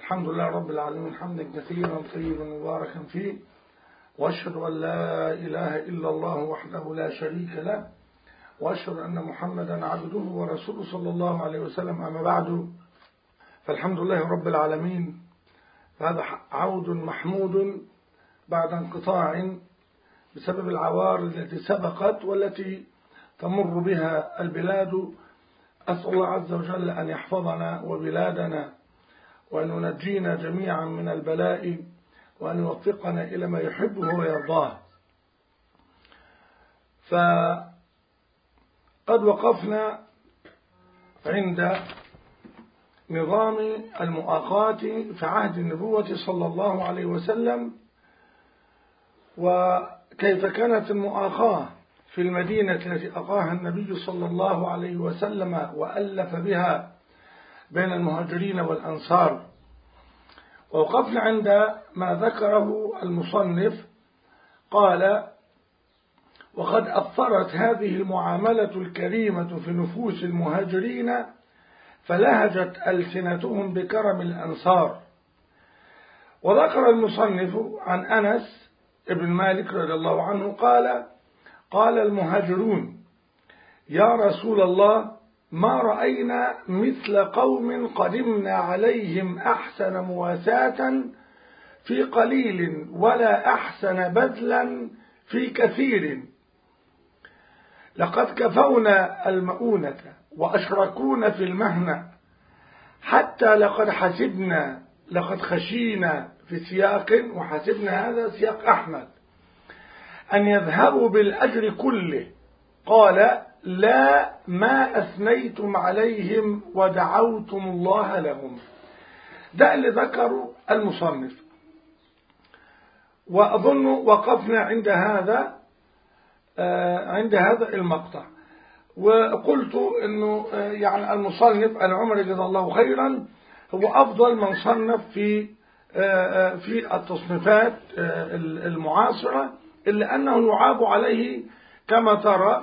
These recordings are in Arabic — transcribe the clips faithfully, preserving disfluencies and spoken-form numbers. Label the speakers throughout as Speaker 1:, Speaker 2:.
Speaker 1: الحمد لله رب العالمين حمدا كثيرا طيبا مباركا فيه، وأشهد أن لا إله إلا الله وحده لا شريك له، وأشهد أن محمدا عبده ورسوله صلى الله عليه وسلم. أما بعد، فالحمد لله رب العالمين، فهذا عود محمود بعد انقطاع بسبب العوار التي سبقت والتي تمر بها البلاد. أسأل الله عز وجل أن يحفظنا وبلادنا، وأن ينجينا جميعا من البلاء، وأن يوفقنا إلى ما يحبه ويرضاه. فقد وقفنا عند نظام المؤاخاة في عهد النبوة صلى الله عليه وسلم، وكيف كانت المؤاخاة في المدينة التي أقاها النبي صلى الله عليه وسلم وألف بها بين المهاجرين والأنصار. ووقفنا عند ما ذكره المصنف، قال: وقد أثرت هذه المعاملة الكريمة في نفوس المهاجرين، فلهجت ألسنتهم بكرم الأنصار. وذكر المصنف عن أنس ابن مالك رضي الله عنه قال: قال المهاجرون: يا رسول الله، ما رأينا مثل قوم قدمنا عليهم أحسن مواساة في قليل، ولا أحسن بذلا في كثير. لقد كفونا المؤونة وأشركونا في المهنة، حتى لقد حسبنا لقد خشينا في سياق، وحسبنا هذا سياق أحمد، أن يذهبوا بالأجر كله. قال: لا، ما أثنيتم عليهم ودعوتم الله لهم. ده اللي ذكروا المصنف. وأظن وقفنا عند هذا عند هذا المقطع، وقلت انه يعني المصنف العمري جزاه الله خيرا هو افضل من صنف في في التصنيفات المعاصرة، الا انه يعاب عليه كما ترى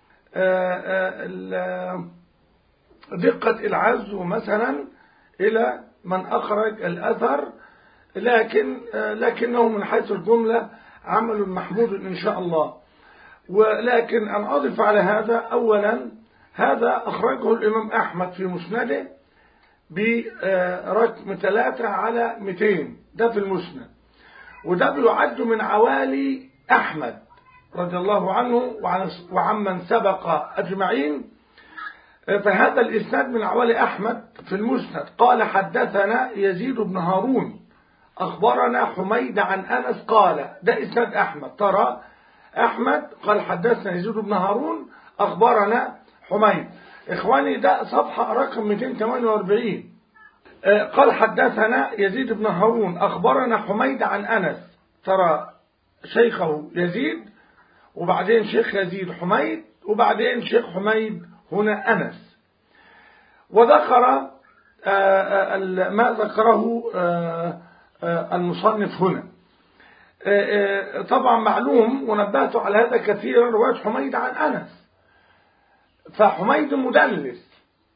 Speaker 1: دقة العزو مثلا إلى من أخرج الأثر، لكن لكنه من حيث الجملة عمل محمود إن شاء الله. ولكن أن أضف على هذا، أولا هذا أخرجه الإمام أحمد في مسنده برقم ثلاثة على مئتين، ده في المسند، وده بيعد من عوالي أحمد رضي الله عنه وعمن سبق أجمعين. فهذا الإسناد من عوالي أحمد في المسند. قال: حدثنا يزيد بن هارون أخبرنا حميد عن أنس قال. ده إسناد أحمد. ترى أحمد قال حدثنا يزيد بن هارون أخبرنا حميد. إخواني، ده صفحة رقم مئتين وثمانية وأربعين. قال: حدثنا يزيد بن هارون أخبرنا حميد عن أنس. ترى شيخه يزيد، وبعدين شيخ يزيد حميد، وبعدين شيخ حميد هنا أنس. وذكر ما ذكره المصنف هنا. طبعا معلوم، ونبهت على هذا كثيرا، رواية حميد عن أنس، فحميد مدلس،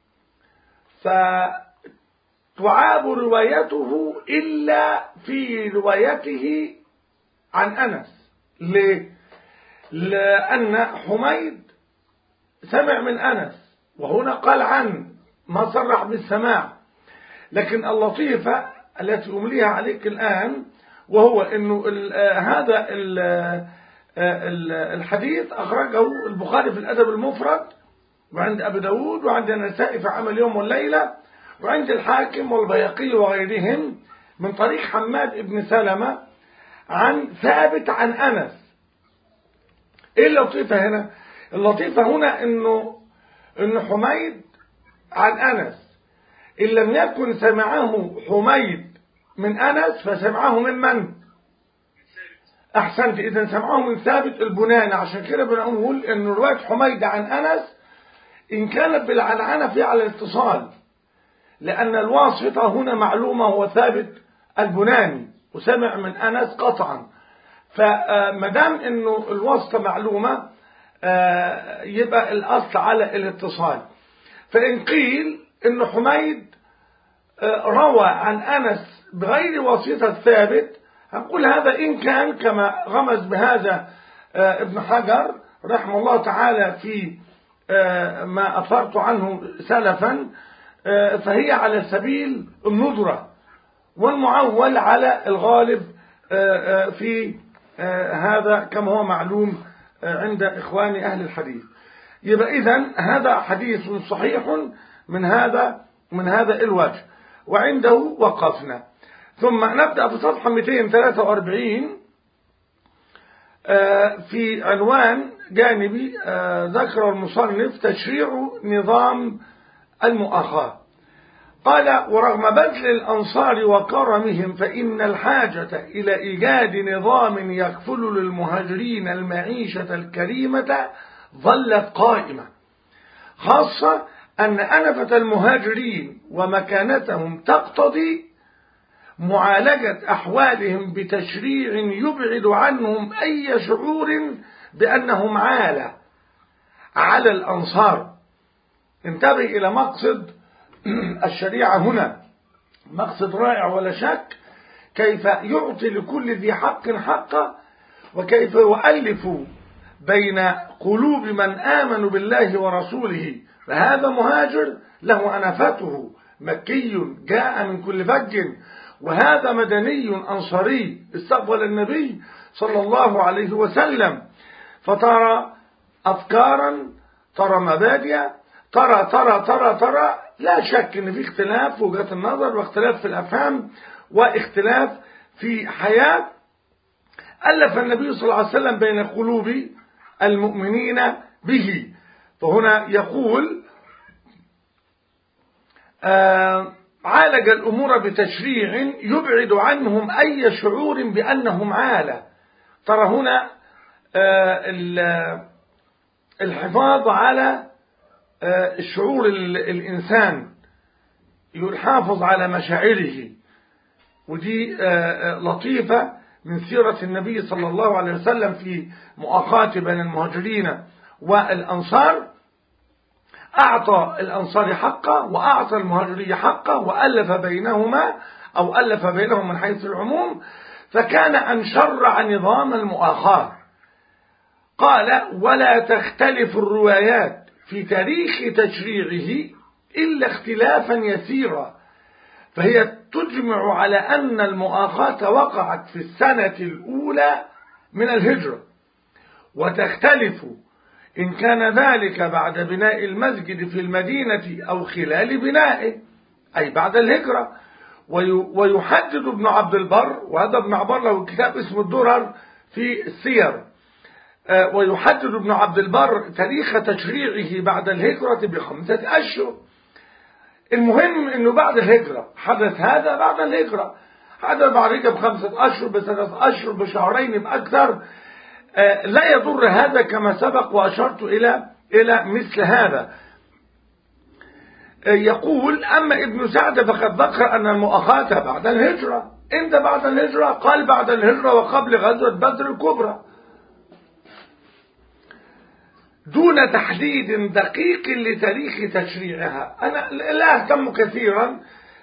Speaker 1: فتعاب روايته إلا في روايته عن أنس. ليه؟ لأن حميد سمع من أنس، وهنا قال عن، ما صرح بالسماع. لكن اللطيفة التي أمليها عليك الآن، وهو أنه ال هذا ال ال الحديث أخرجه البخاري في الأدب المفرد، وعند أبي داود، وعند النسائي في عمل يوم والليلة، وعند الحاكم والبيهقي وغيرهم من طريق حماد بن سلمة عن ثابت عن أنس. ايه اللطيفة هنا؟ اللطيفة هنا انه ان حميد عن أنس، ان لم يكن سمعه حميد من أنس فسمعه من من؟ احسنت، اذا سمعه من ثابت البناني. عشان كده بنقول ان رواية حميد عن أنس ان كانت بالعنعنة في على الاتصال، لان الواسطة هنا معلومة هو ثابت البناني، وسمع من أنس قطعا. فمدام انه الواسطة معلومة يبقى الاصل على الاتصال. فان قيل ان حميد روى عن أنس بغير واسطة ثابت، هنقول هذا إن كان كما غمز بهذا ابن حجر رحمه الله تعالى في ما أثرت عنه سلفا، فهي على سبيل الندرة والمعول على الغالب في هذا كما هو معلوم عند إخوان أهل الحديث. يبقى إذن هذا حديث صحيح من هذا من هذا الوجه، وعنده وقفنا. ثم نبدأ في صفحة مئتين وثلاثة وأربعين في عنوان جانبي ذكر المصنف تشريع نظام المؤاخاة. قال: ورغم بذل الأنصار وكرمهم فإن الحاجة إلى إيجاد نظام يكفل للمهاجرين المعيشة الكريمة ظلت قائمة، خاصة أن أنفة المهاجرين ومكانتهم تقتضي معالجة أحوالهم بتشريع يبعد عنهم أي شعور بأنهم عالة على الأنصار. انتبه إلى مقصد الشريعة هنا، مقصد رائع ولا شك، كيف يعطي لكل ذي حق حقه، وكيف يؤلف بين قلوب من آمنوا بالله ورسوله. فهذا مهاجر له أنفته، مكي جاء من كل فج، وهذا مدني أنصاري استقبل النبي صلى الله عليه وسلم، فترى أفكارا، ترى مبادئ، ترى ترى ترى ترى لا شك ان في اختلاف في وجهات النظر، واختلاف في الافهام، واختلاف في حياة. ألف النبي صلى الله عليه وسلم بين قلوب المؤمنين به. فهنا يقول آه عالج الأمور بتشريع يبعد عنهم أي شعور بأنهم عالة. ترى هنا آه الحفاظ على آه الشعور الإنسان، يحافظ على مشاعره، ودي آه لطيفة من سيرة النبي صلى الله عليه وسلم في مؤاخاة بين المهاجرين والأنصار. أعطى الأنصار حقه وأعطى المهاجرية حقه، وألف بينهما أو ألف بينهم من حيث العموم، فكان أن شرع نظام المؤاخاة. قال: ولا تختلف الروايات في تاريخ تشريعه إلا اختلافا يسيرا، فهي تجمع على أن المؤاخاة وقعت في السنة الأولى من الهجرة، وتختلف إن كان ذلك بعد بناء المسجد في المدينة أو خلال بنائه، أي بعد الهجرة. ويحدد ابن عبد البر، وهذا ابن عبد له كتاب اسمه الدرر في السير، ويحدد ابن عبد البر تاريخ تشريعه بعد الهجرة بخمسة أشهر. المهم أنه بعد الهجرة حدث هذا، بعد الهجرة حدث بعد الهجرة بخمسة أشهر، بثلاثة أشهر، بشهرين، بأكثر، لا يضر هذا كما سبق وأشرت إلى إلى مثل هذا. يقول: أما ابن سعد فقد ذكر أن المؤاخاة بعد الهجرة. أنت بعد الهجرة؟ قال بعد الهجرة وقبل غزوة بدر الكبرى، دون تحديد دقيق لتاريخ تشريعها. أنا لا أهتم كثيرا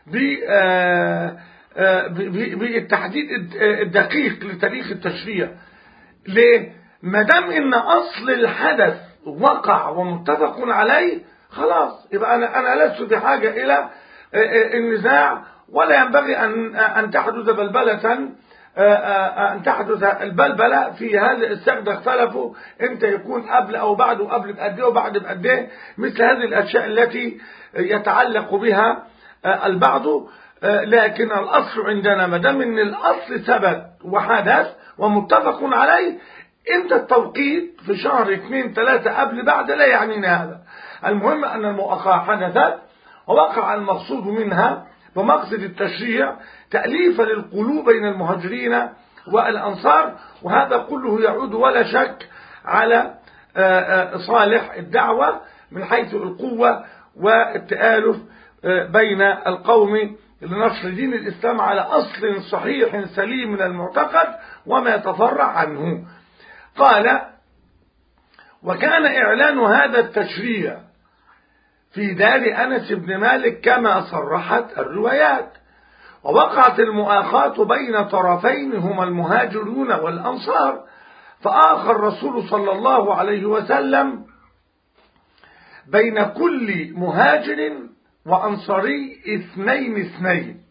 Speaker 1: بالتحديد الدقيق لتاريخ التشريع. ليه؟ ما دام ان اصل الحدث وقع ومتفق عليه، خلاص يبقى انا انا لست بحاجه الى النزاع، ولا ينبغي ان ان تحدث بلبله، ان تحدث البلبله في هذا السجد. اختلفوا امتى يكون قبل او بعد، وقبل بقد ايه وبعد بقد ايه، مثل هذه الاشياء التي يتعلق بها البعض. لكن الاصل عندنا ما دام ان الاصل ثبت وحدث ومتفق عليه، انت التوقيت في شهر اثنين ثلاثة قبل بعد لا يعنينا هذا. المهم ان المؤاخاة حدثت ووقع المقصود منها، ومقصد التشريع تأليف للقلوب بين المهاجرين والأنصار، وهذا كله يعود ولا شك على صالح الدعوة من حيث القوة والتآلف بين القوم لنشر دين الإسلام على أصل صحيح سليم من المعتقد وما يتفرع عنه. قال: وكان إعلان هذا التشريع في دار أنس بن مالك كما صرحت الروايات. ووقعت المؤاخاة بين طرفين هما المهاجرون والأنصار، فآخى الرسول صلى الله عليه وسلم بين كل مهاجر وأنصاري اثنين اثنين.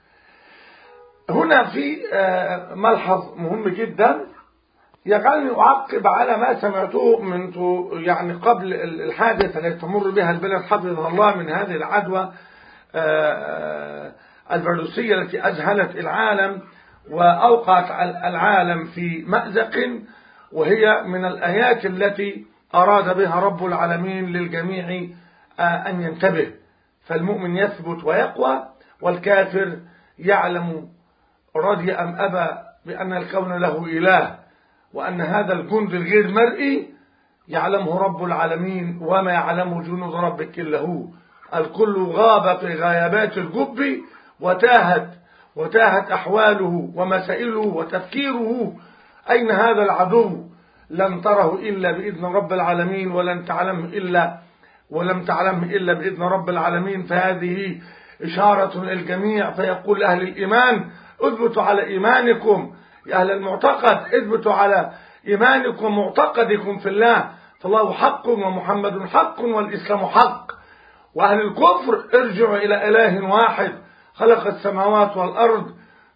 Speaker 1: هنا في ملحظ مهم جدا يجعلني أعقب على ما سمعته منذ يعني قبل الحادثة التي تمر بها البلد حفظها الله من هذه العدوى الفيروسية التي أذهلت العالم وأوقعت العالم في مأزق، وهي من الآيات التي أراد بها رب العالمين للجميع أن ينتبه. فالمؤمن يثبت ويقوى، والكافر يعلم رضي أم أبى بأن الكون له إله، وأن هذا الجند الغير مرئي يعلمه رب العالمين، وما يعلم جنود ربك إلا هو. الكل غاب في غيابات الجب، وتاهت وتاهت أحواله ومسائله وتفكيره. أين هذا العدو؟ لم تره إلا بإذن رب العالمين، ولن تعلمه إلا ولم تعلمه إلا بإذن رب العالمين. فهذه إشارة للجميع، فيقول أهل الإيمان اثبتوا على إيمانكم، يا أهل المعتقد اثبتوا على إيمانكم معتقدكم في الله، فالله حق ومحمد حق والإسلام حق. وأهل الكفر ارجعوا إلى إله واحد خلق السماوات والأرض،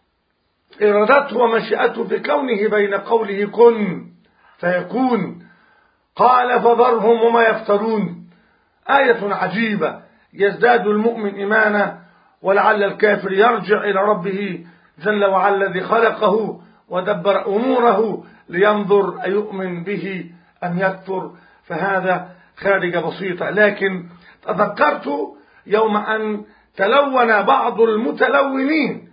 Speaker 1: إرادته ومشيئته في كونه بين قوله كن فيكون. قال فذرهم وما يفترون. آية عجيبة، يزداد المؤمن إيمانا، ولعل الكافر يرجع إلى ربه جل وعلا الذي خلقه ودبر أموره لينظر أيؤمن به أم يكفر. فهذا خارج بسيطة. لكن تذكرت يوم أن تلون بعض المتلونين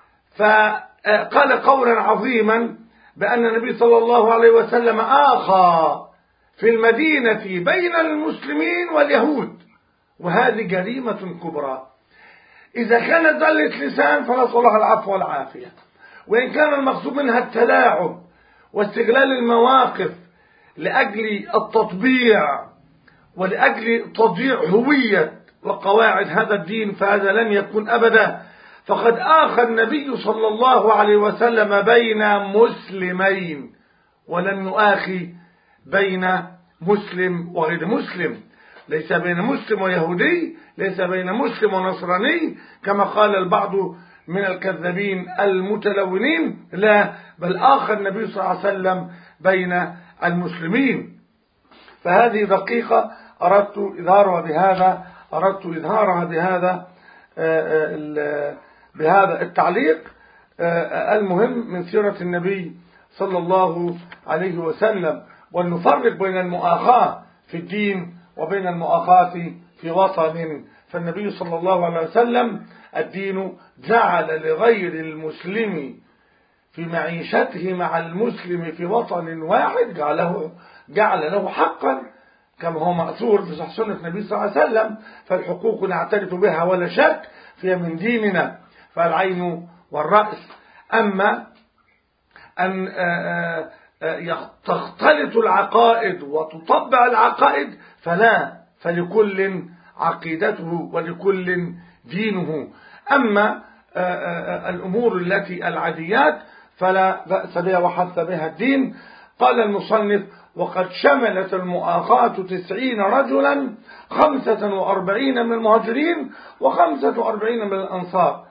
Speaker 1: فقال قولا عظيما بأن النبي صلى الله عليه وسلم آخى في المدينة بين المسلمين واليهود، وهذه جريمة كبرى. إذا كانت ذلة لسان فنسأل الله العفو والعافية، وإن كان المقصود منها التلاعب واستغلال المواقف لأجل التطبيع ولأجل تضييع هوية وقواعد هذا الدين، فهذا لن يكون أبدا. فقد آخى النبي صلى الله عليه وسلم بين مسلمين، ولم يؤاخي بين مسلم وغير مسلم. ليس بين مسلم ويهودي، ليس بين مسلم ونصراني كما قال البعض من الكذابين المتلونين، لا، بل آخى النبي صلى الله عليه وسلم بين المسلمين. فهذه دقيقة أردت إظهارها بهذا أردت إظهارها بهذا بهذا التعليق المهم من سيرة النبي صلى الله عليه وسلم. ونفرق بين المؤاخاة في الدين وبين المؤاخاة في وطن. فالنبي صلى الله عليه وسلم الدين جعل لغير المسلم في معيشته مع المسلم في وطن واحد جعله جعل له حقا، كما هو مأثور في صحيح سنة النبي صلى الله عليه وسلم. فالحقوق نعترف بها ولا شك، فهي من ديننا، فالعين والرأس. أما أن تختلط العقائد وتطبع العقائد فلا، فلكل عقيدته ولكل دينه. أما الأمور التي العاديات فلا بأس بها وحث بها الدين. قال المصنف وقد شملت المؤاخاة تسعين رجلا، خمسة وأربعين من المهاجرين وخمسة وأربعين من الأنصار.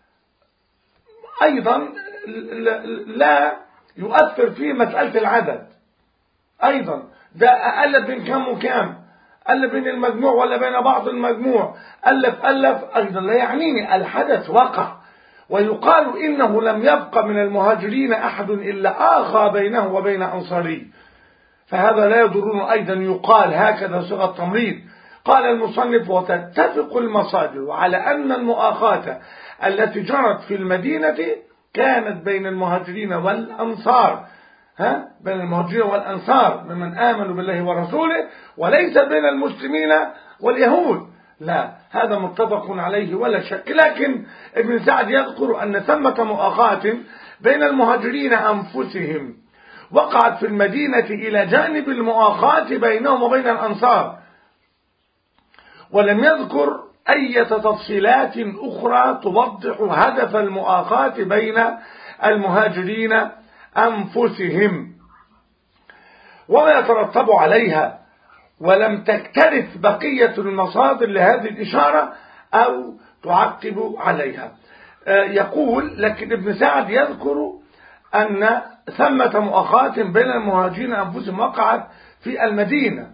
Speaker 1: أيضا لا يؤثر في مسألة العدد، أيضا ده ألف بين كام وكام، ألف بين المجموع ولا بين بعض المجموع، ألف ألف أيضا لا يعنيني، الحدث وقع. ويقال إنه لم يبق من المهاجرين أحد إلا آخى بينه وبين أنصاري، فهذا لا يضرنا أيضا يقال هكذا صيغة تمريض. قال المصنف وتتفق المصادر على أن المؤاخاة التي جرت في المدينة كانت بين المهاجرين والأنصار، ها بين المهاجرين والأنصار ممن آمنوا بالله ورسوله، وليس بين المسلمين واليهود. لا، هذا متفق عليه ولا شك. لكن ابن سعد يذكر أن ثمة مؤاخاة بين المهاجرين أنفسهم وقعت في المدينة إلى جانب المؤاخاة بينهم وبين الأنصار. ولم يذكر أي تفصيلات أخرى توضح هدف المؤاخاة بين المهاجرين أنفسهم وما يترتب عليها، ولم تكترث بقية المصادر لهذه الإشارة أو تعقب عليها. يقول لكن ابن سعد يذكر أن ثمة مؤاخاة بين المهاجرين أنفسهم وقعت في المدينة.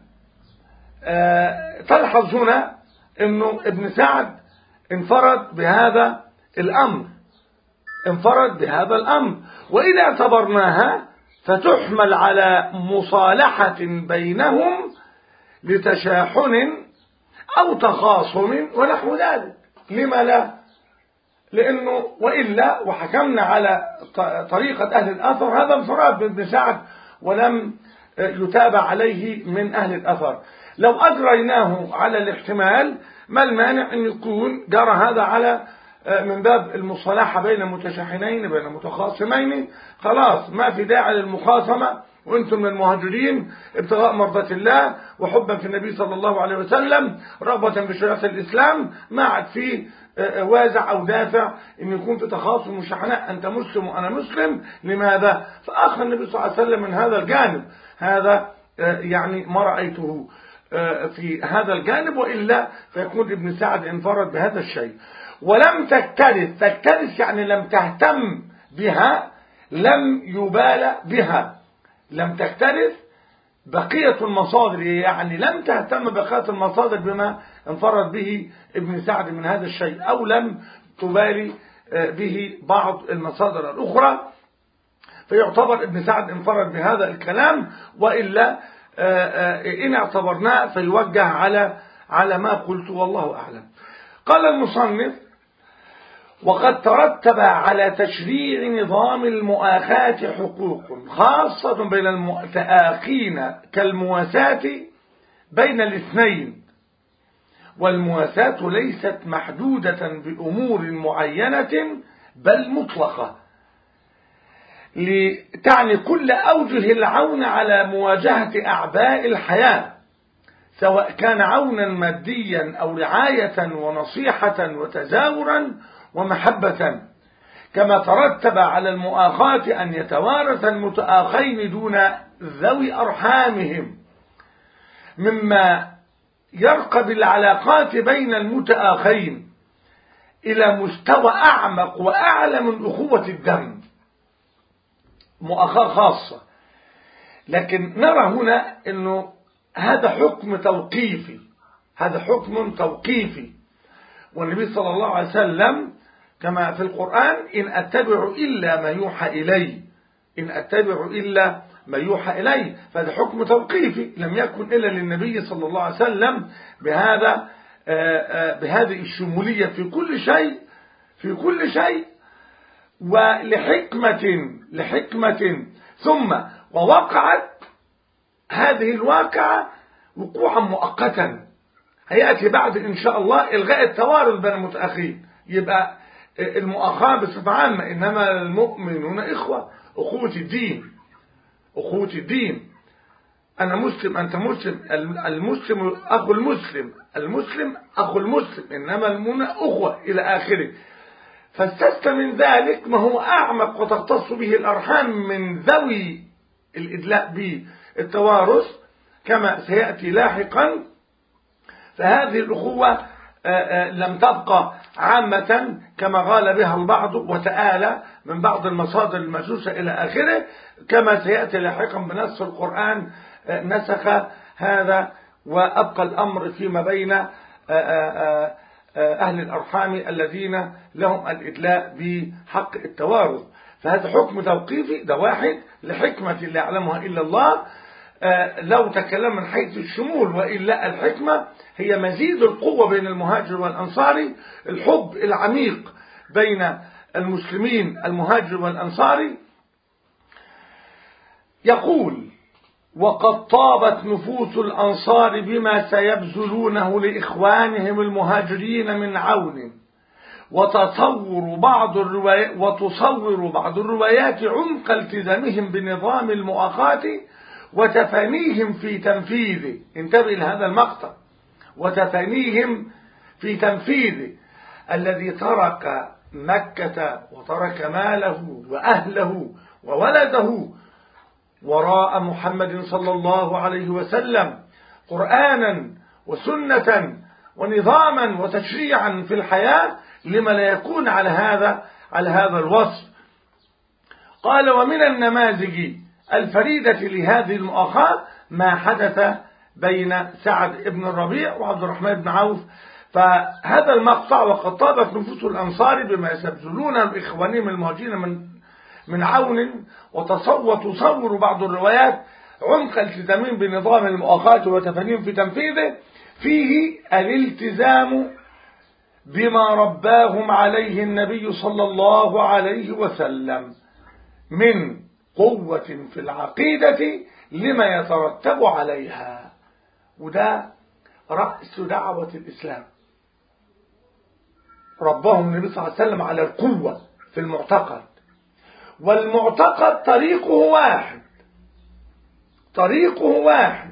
Speaker 1: تلحظ هنا أنه ابن سعد انفرد بهذا الأمر انفرد بهذا الأمر وإذا اعتبرناها فتحمل على مصالحة بينهم لتشاحن أو تخاصم ونحو ذلك. لما لا؟ لأنه وإلا وحكمنا على طريقة أهل الأثر هذا انفراد بابن سعد ولم يتابع عليه من أهل الأثر. لو أجريناه على الاحتمال ما المانع أن يكون جرى هذا على من باب المصالحة بين متشاحنين بين متخاصمين، خلاص ما في داعي للمخاصمة، وانتم من المهاجرين ابتغاء مرضات الله وحبا في النبي صلى الله عليه وسلم رغبة بشريعة الإسلام، ما عاد فيه وازع أو دافع ان يكون في تخاصم وشحناء، أنت مسلم وأنا مسلم. لماذا؟ فأخذ النبي صلى الله عليه وسلم من هذا الجانب. هذا يعني ما رأيته في هذا الجانب، وإلا فيكون ابن سعد انفرد بهذا الشيء. ولم تكترث، تكترث يعني لم تهتم بها، لم يبال بها، لم تكترث بقية المصادر، يعني لم تهتم بقية المصادر بما انفرد به ابن سعد من هذا الشيء، أو لم تبالي به بعض المصادر الأخرى، فيعتبر ابن سعد انفرد بهذا الكلام. وإلا إن اعتبرناه فيوجه على على ما قلت والله أعلم. قال المصنف: وقد ترتب على تشريع نظام المؤاخاة حقوق خاصة بين المتآخين كالمواساة بين الاثنين، والمواساة ليست محدودة بأمور معينة بل مطلقة، لتعني كل أوجه العون على مواجهة أعباء الحياة، سواء كان عونا ماديا أو رعاية ونصيحة وتزاورا ومحبة. كما ترتب على المؤاخاة أن يتوارث المتآخين دون ذوي أرحامهم، مما يرقى بالعلاقات بين المتآخين إلى مستوى أعمق وأعلى من أخوة الدم، مؤاخاة خاصة. لكن نرى هنا أنه هذا حكم توقيفي، هذا حكم توقيفي، والنبي صلى الله عليه وسلم كما في القرآن: إن أتبع إلا ما يوحى إلي، إن أتبع إلا ما يوحى إلي. فهذا حكم توقيفي لم يكن إلا للنبي صلى الله عليه وسلم بهذا بهذه الشمولية في كل شيء في كل شيء ولحكمة لحكمة ثم ووقعت هذه الواقعة وقوعا مؤقتا، هيأتي بعد إن شاء الله إلغاء التوارث بين المتأخين. يبقى المؤاخاة بصفة عامة، إنما المؤمنون إخوة، أخوة الدين، أخوة الدين، أنا مسلم أنت مسلم، المسلم أخو المسلم، المسلم أخو المسلم، إنما المؤمنون أخوة إلى آخره. فاستثنى من ذلك ما هو أعمق وتختص به الأرحام من ذوي الإدلاء بالتوارث كما سيأتي لاحقا. فهذه الأخوة لم تبقى عامة كما غال بها البعض وتآلى من بعض المصادر المجوسة إلى آخره، كما سيأتي لاحقا بنص القرآن نسخ هذا وأبقى الأمر فيما بين أهل الأرحام الذين لهم الإدلاء بحق التوارث. فهذا حكم توقيفي، ده واحد لحكمة لا يعلمها إلا الله. لو تكلم من حيث الشمول، وإلا الحكمة هي مزيد القوة بين المهاجر والأنصاري، الحب العميق بين المسلمين المهاجر والأنصاري. يقول: وقد طابت نفوس الأنصار بما سيبذلونه لإخوانهم المهاجرين من عون، وتصور بعض الروايات وتصور بعض الروايات عمق التزامهم بنظام المؤاخاة وتفانيهم في تنفيذه. انتبه لهذا المقطع: وتفانيهم في تنفيذه، الذي ترك مكة وترك ماله وأهله وولده وراء محمد صلى الله عليه وسلم قرآنا وسنة ونظاما وتشريعا في الحياة، لما لا يكون على هذا على هذا الوصف. قال: ومن النماذج الفريدة لهذه المؤاخاة ما حدث بين سعد بن الربيع وعبد الرحمن بن عوف. فهذا المقطع: وقد طابت نفوس الأنصار بما يستبذلون لإخوانهم المهاجرين من من عون، وتصور تصور بعض الروايات عمق التزامهم بنظام المؤاخاة وتفانيهم في تنفيذه، فيه الالتزام بما رباهم عليه النبي صلى الله عليه وسلم من قوة في العقيدة لما يترتب عليها. وده رأس دعوة الإسلام، ربهم النبي صلى الله عليه وسلم على القوة في المعتقد، والمعتقد طريقه واحد، طريقه واحد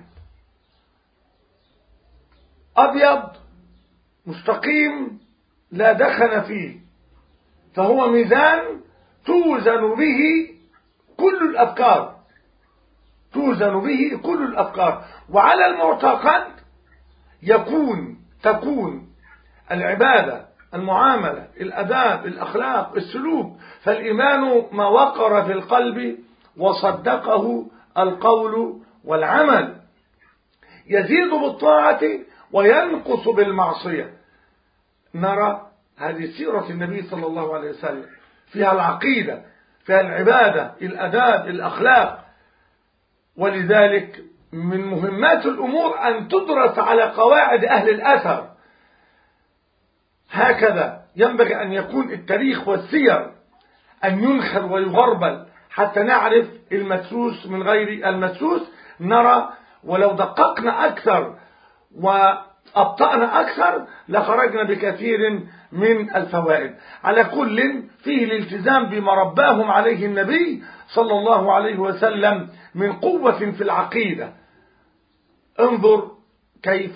Speaker 1: أبيض مستقيم لا دخن فيه، فهو ميزان توزن به كل الأفكار، توزن به كل الأفكار. وعلى المعتقد يكون تكون العبادة، المعاملة، الأداب، الأخلاق، السلوك. فالإيمان ما وقر في القلب وصدقه القول والعمل، يزيد بالطاعة وينقص بالمعصية. نرى هذه سيرة النبي صلى الله عليه وسلم، فيها العقيدة، فيها العبادة، الأداب، الأخلاق. ولذلك من مهمات الأمور أن تدرس على قواعد أهل الأثر. هكذا ينبغي أن يكون التاريخ والسير، أن ينخر ويغربل حتى نعرف المدسوس من غير المدسوس. نرى ولو دققنا أكثر وأبطأنا أكثر لخرجنا بكثير من الفوائد. على كل فيه الالتزام بما رباهم عليه النبي صلى الله عليه وسلم من قوة في العقيدة. انظر كيف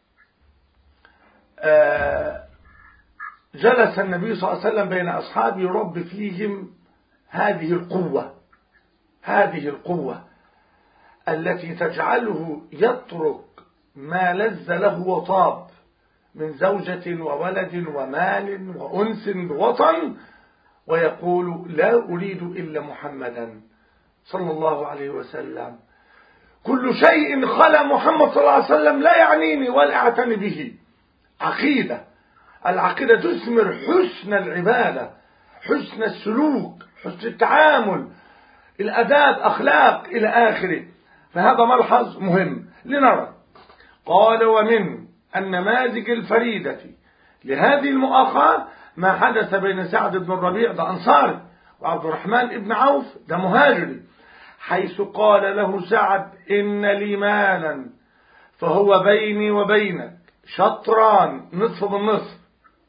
Speaker 1: جلس النبي صلى الله عليه وسلم بين أصحابه يربي فيهم هذه القوة، هذه القوة التي تجعله يترك ما لذ له وطاب من زوجة وولد ومال وأنس بوطن، ويقول: لا أريد إلا محمدا صلى الله عليه وسلم، كل شيء خلا محمد صلى الله عليه وسلم لا يعنيني ولا أعتني به. عقيدة، العقيدة تثمر حسن العبادة، حسن السلوك، حسن التعامل، الأداب، أخلاق إلى آخره. فهذا ملحظ مهم لنرى. قال: ومن النماذج الفريدة لهذه المؤاخاة ما حدث بين سعد بن الربيع، ده أنصاري، وعبد الرحمن بن عوف، ده مهاجري، حيث قال له سعد: إن لي مالا فهو بيني وبينك شطران، نصف بالنصف،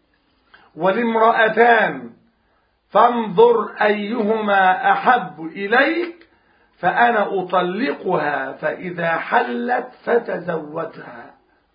Speaker 1: ولامرأتان فانظر أيهما أحب إليك فأنا أطلقها، فإذا حلت فتزوجها.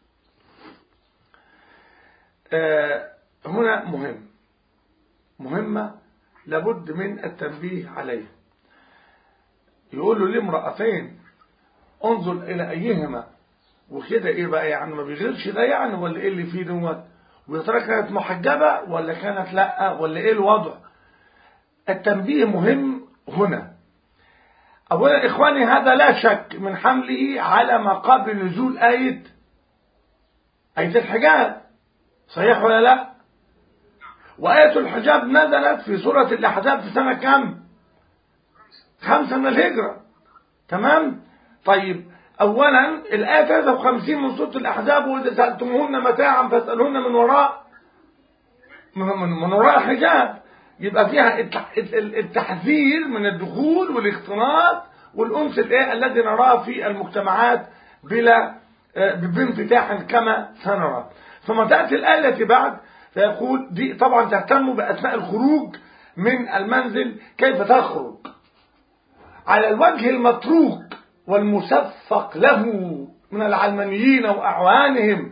Speaker 1: آه هنا مهم، مهمة لابد من التنبيه عليها. يقول له لامرأتين انظر إلى أيهما، وكده إيه بقى يعني؟ ما بيغيرش ده يعني ولا إيه اللي فيه دوت؟ ويا ترى كانت محجبة ولا كانت لأ ولا إيه الوضع؟ التنبيه مهم هنا. أولا إخواني، هذا لا شك من حمله على ما قبل نزول آية آية الحجاب، صحيح ولا لا؟ وآية الحجاب نزلت في سورة الأحزاب في سنة كم؟ خمسة من الهجرة، تمام؟ طيب، أولا الآية ثلاثة وخمسين من سورة الأحزاب: وإذا سألتموهن متاعا فاسألوهن من وراء من وراء حجاب. يبقى فيها التحذير من الدخول والاختلاط والأنس الذي نراه في المجتمعات بلا بانفتاح كما سنرى. ثم تأتي الآية التي بعد فيقول دي طبعا تهتم بأثناء الخروج من المنزل، كيف تخرج على الوجه المتروك والمسفق له من العلمانيين وأعوانهم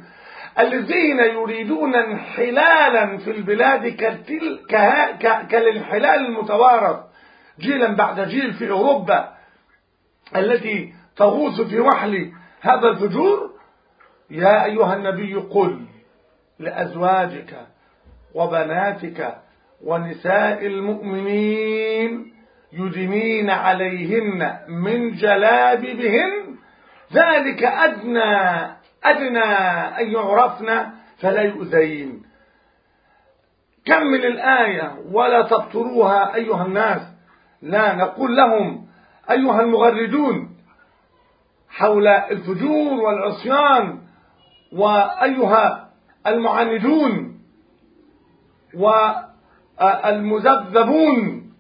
Speaker 1: الذين يريدون انحلالا في البلاد كالتل- كها- ك- كالانحلال المتوارث جيلا بعد جيل في أوروبا التي تغوص في وحل هذا الفجور. يا أيها النبي قل لأزواجك وبناتك ونساء المؤمنين يدنين عليهن من جلابيبهن ذلك أدنى أدنى أن يعرفن فلا يؤذين. كمل الآية ولا تبطروها أيها الناس. لا نقول لهم أيها المغردون حول الفجور والعصيان وأيها المعاندون والمذبذبون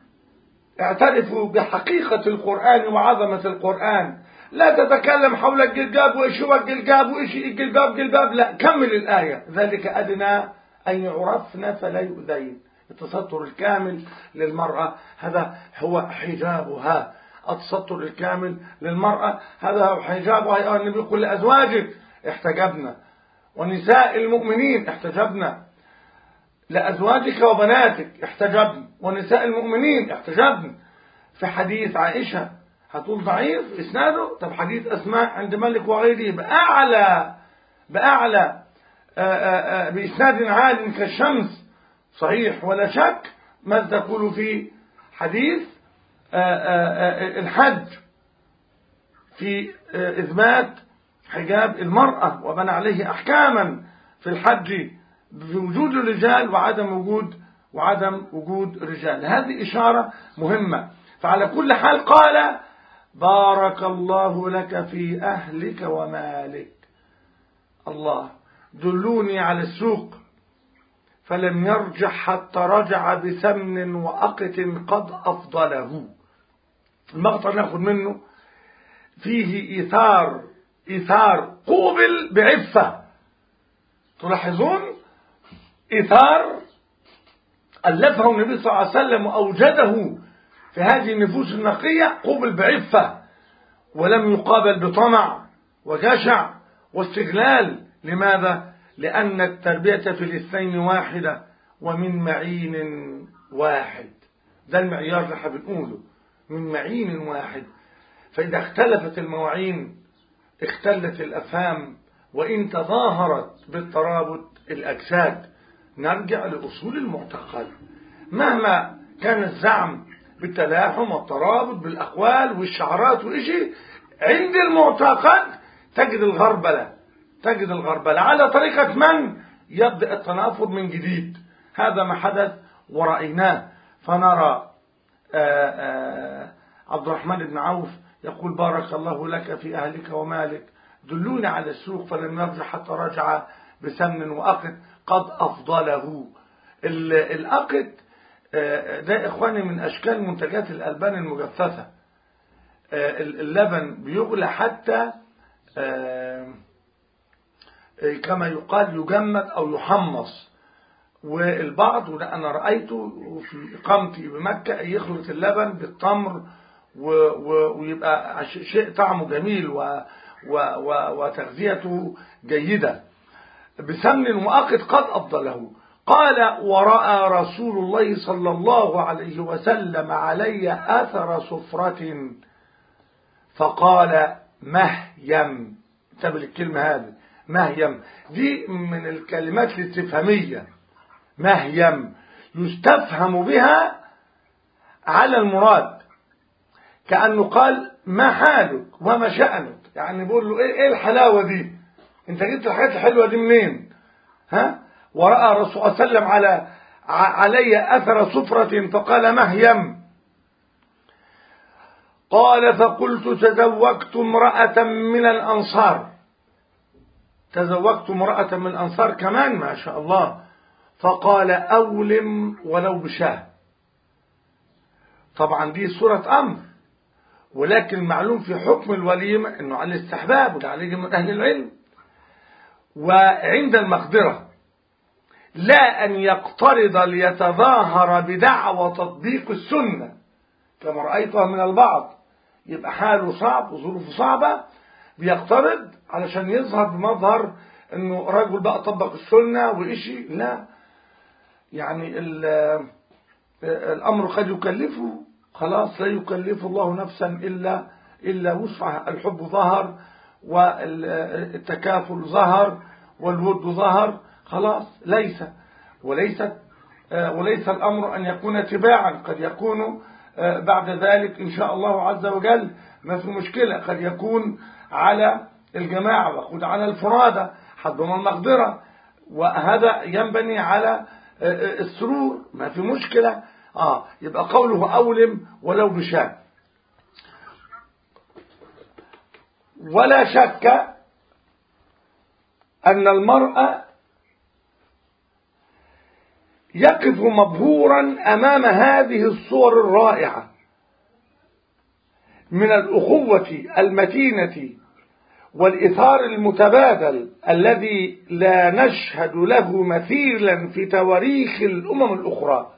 Speaker 1: اعترفوا بحقيقة القرآن وعظمة القرآن. لا تتكلم حول الجلباب وإيش هو الجلباب وإيش الجلباب جلباب. لا، كمل الآية ذلك أدنى أن يعرفن فلا يؤذين. التستر الكامل للمرأة هذا هو حجابها. التستر الكامل للمرأة هذا هو حجابها. يا النبي قل لأزواجك احتجبنا ونساء المؤمنين احتجبنا. لأزواجك وبناتك احتجبن ونساء المؤمنين احتجبن. في حديث عائشة هتقول ضعيف اسناده، طب حديث أسماء عند مالك وغيره بأعلى بأعلى آآ آآ بإسناد عال كالشمس صحيح ولا شك. ماذا تقول في حديث آآ الحج في إثبات حجاب المرأة وبنى عليه أحكاما في الحج بوجود الرجال وعدم وجود وعدم وجود رجال. هذه إشارة مهمة. فعلى كل حال قال بارك الله لك في أهلك ومالك. الله دلوني على السوق فلم يرجع حتى رجع بثمن وأقت قد أفضله. المقطع ناخذ منه فيه إيثار إيثار قوبل بعفة. تلاحظون إيثار ألفه النبي صلى الله عليه وسلم وأوجده في هذه النفوس النقية قوبل بعفة ولم يقابل بطمع وجشع واستغلال. لماذا؟ لأن التربية في الاثنين واحدة ومن معين واحد. ده المعيار اللي احنا بنقوله من معين واحد. فإذا اختلفت المواعين اختلت الأفهام وإن تظاهرت بالترابط الأجساد. نرجع لأصول المعتقد. مهما كان الزعم بالتلاحم والترابط بالأقوال والشعارات وإشي، عند المعتقد تجد الغربلة تجد الغربلة على طريقة من يبدأ التنافر من جديد. هذا ما حدث ورأيناه. فنرى آآ آآ عبد الرحمن بن عوف يقول بارك الله لك في أهلك ومالك دلوني على السوق فلم يرجع حتى رجع بسمن وأقت قد أفضله. الأقت ده إخواني من أشكال منتجات الألبان المجففة. اللبن بيغلى حتى كما يقال يجمد أو يحمص. والبعض وده أنا رأيته في إقامتي بمكة يخلط اللبن بالتمر ويبقى شيء طعمه جميل وتغذيته جيدة بسمن وأقت قد أفضله. قال ورأى رسول الله صلى الله عليه وسلم علي أثر صفرة فقال مهيم. انتبه الكلمة هذه مهيم دي من الكلمات الاستفهامية. مهيم يستفهم بها على المراد كأنه قال ما حالك وما شأنك. يعني بيقول له ايه الحلاوة دي انت جبت الحاجات الحلوة دي منين؟ ها ورأى الرسول صلى الله عليه وسلم على علي أثر صفرة فقال مهيم. قال فقلت تزوجت امرأة من الأنصار تزوجت امرأة من الأنصار كمان ما شاء الله. فقال أولم ولو بشاه. طبعا دي صورة أمر ولكن معلوم في حكم الوليمة انه على الاستحباب وده عليه من أهل العلم. وعند المقدرة لا أن يقترض ليتظاهر بدعوى تطبيق السنة كما رأيتها من البعض. يبقى حاله صعب وظروفه صعبة بيقترض علشان يظهر بمظهر انه رجل بقى طبق السنة وإشي، لا، يعني الأمر قد يكلفه، خلاص لا يكلف الله نفسا إلا إلا وسعها. الحب ظهر والتكافل ظهر والود ظهر، خلاص ليس وليست وليس الأمر أن يكون تباعا، قد يكون بعد ذلك إن شاء الله عز وجل ما في مشكلة، قد يكون على الجماعة وقد على الفرادة حضنا المقدرة، وهذا ينبني على السرور، ما في مشكلة. آه يبقى قوله أولم ولو بشاء. ولا شك أن المرء يقف مبهورا أمام هذه الصور الرائعة من الأخوة المتينة والإثار المتبادل الذي لا نشهد له مثيلا في تواريخ الأمم الأخرى.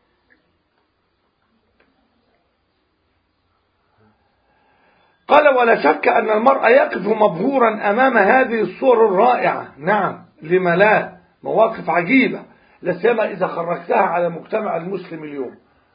Speaker 1: قال ولا شك أن المرء يقف مبهورا أمام هذه الصور الرائعة، نعم لما لا، مواقف عجيبة، لا سيما إذا خرجتها على مجتمع المسلم اليوم.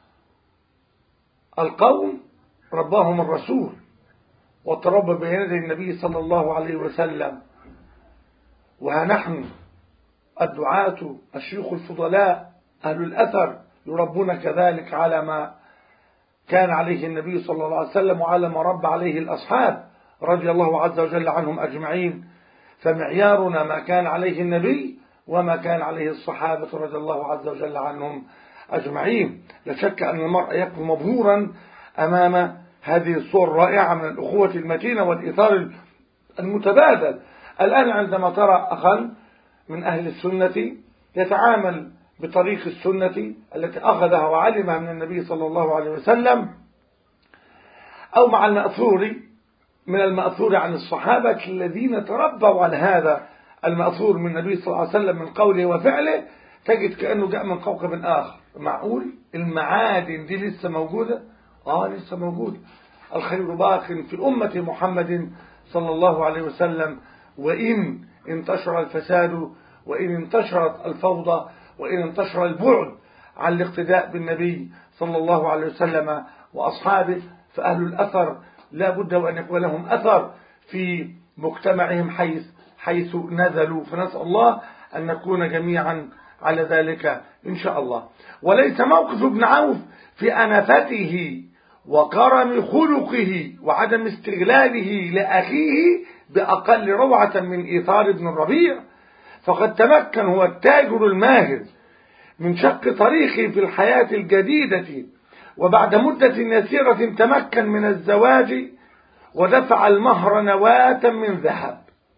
Speaker 1: القوم رباهم الرسول وتربى بين يدي النبي صلى الله عليه وسلم، وها نحن الدعاة الشيوخ الفضلاء أهل الأثر يربون كذلك على ما كان عليه النبي صلى الله عليه وسلم وعلى ما رب عليه الأصحاب رضي الله عز وجل عنهم أجمعين. فمعيارنا ما كان عليه النبي وما كان عليه الصحابة رضي الله عز وجل عنهم أجمعين. لا شك أن المرء يقف مبهورا أمام هذه الصور الرائعة من الأخوة المتينة والإثار المتبادل. الآن عندما ترى أخا من أهل السنة يتعامل بطريق السنة التي أخذها وعلمها من النبي صلى الله عليه وسلم، أو مع المأثور من المأثور عن الصحابة الذين تربوا على هذا المأثور من النبي صلى الله عليه وسلم من قوله وفعله، تجد كأنه جاء من كوكب آخر. معقول المعادن دي لسه موجودة؟ آه لسه موجودة. الخير باق في أمة محمد صلى الله عليه وسلم، وإن انتشر الفساد وإن انتشرت الفوضى وإن انتشر البعد عن الاقتداء بالنبي صلى الله عليه وسلم وأصحابه، فأهل الأثر لا بد وأن يكون لهم أثر في مجتمعهم حيث حيث نزلوا. فنسأل الله أن نكون جميعا على ذلك إن شاء الله. وليس موقف ابن عوف في أنفته وكرم خلقه وعدم استغلاله لأخيه بأقل روعة من إيثار ابن الربيع، فقد تمكن هو التاجر الماهر من شق طريقه في الحياة الجديدة، وبعد مدة يسيرة تمكن من الزواج ودفع المهر نواة من ذهب.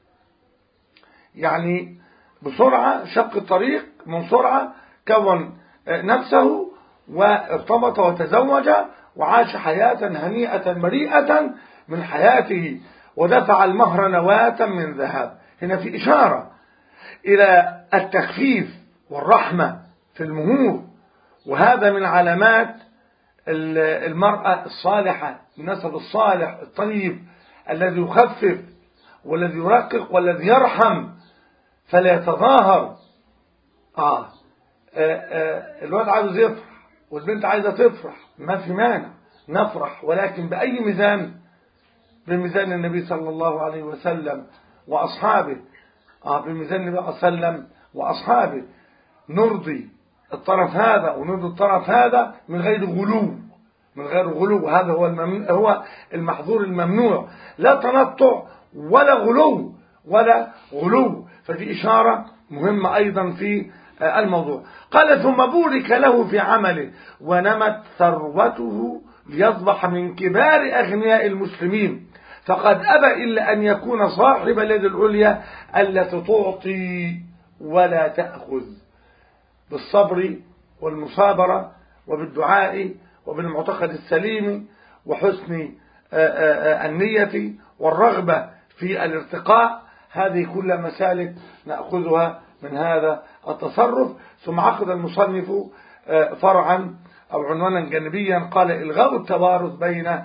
Speaker 1: يعني بسرعة شق الطريق، من سرعة كون نفسه وارتبط وتزوج وعاش حياة هنيئة مريئة من حياته ودفع المهر نواة من ذهب. هنا في إشارة إلى التخفيف والرحمة في المهور، وهذا من علامات المرأة الصالحة، النسب الصالح الطيب الذي يخفف والذي يرقق والذي يرحم فلا يتظاهر. آه. آه آه الواد عايز يفرح والبنت عايزة تفرح، ما في مانع نفرح، ولكن بأي ميزان؟ بميزان النبي صلى الله عليه وسلم وأصحابه. آه بميزان النبي صلى الله عليه وسلم وأصحابه نرضي الطرف هذا ونرضي الطرف هذا من غير غلو، من غير غلو. هذا هو الممنوع، هو المحظور الممنوع، لا تنطع ولا غلو ولا غلو. فدي إشارة مهمة أيضا في الموضوع. قال ثم بورك له في عمله ونمت ثروته ليصبح من كبار أغنياء المسلمين، فقد أبى إلا أن يكون صاحب اليد العليا التي تعطي ولا تأخذ، بالصبر والمصابرة وبالدعاء وبالمعتقد السليم وحسن النية والرغبة في الارتقاء. هذه كل مسالك نأخذها من هذا التصرف. ثم عقد المصنف فرعا أو عنوانا جانبيا، قال إلغاء التوارث بين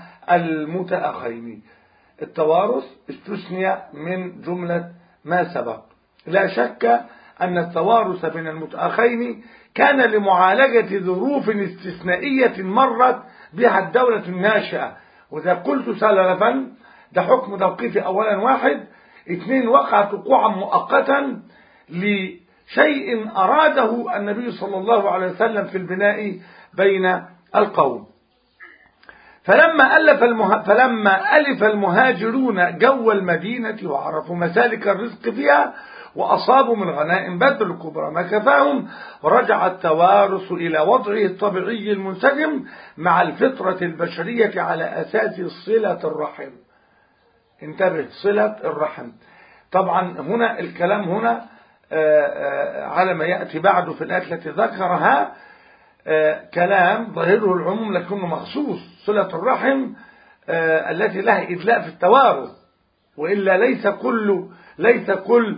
Speaker 1: المتأخين. التوارث استثني من جملة ما سبق. لا شك أن التوارث بين المتأخين كان لمعالجة ظروف استثنائية مرت بها الدولة الناشئة. وإذا قلت سلفا ده حكم توقيفي أولا واحد، اثنين وقعت وقوعا مؤقتا لشيء أراده النبي صلى الله عليه وسلم في البناء بين القوم. فلما ألف المه... فلما ألف المهاجرون جو المدينة وعرفوا مسالك الرزق فيها وأصابوا من غنائم بدر الكبرى ما كفاهم، رجع التوارث إلى وضعه الطبيعي المنسجم مع الفطرة البشرية على أساس صلة الرحم. انتبه، صلة الرحم. طبعا هنا الكلام هنا على ما يأتي بعده في الآية التي ذكرها كلام ظاهره العموم لكنه مخصوص. صلة الرحم التي لها إدلاء في التوارث، وإلا ليس كل ليس كل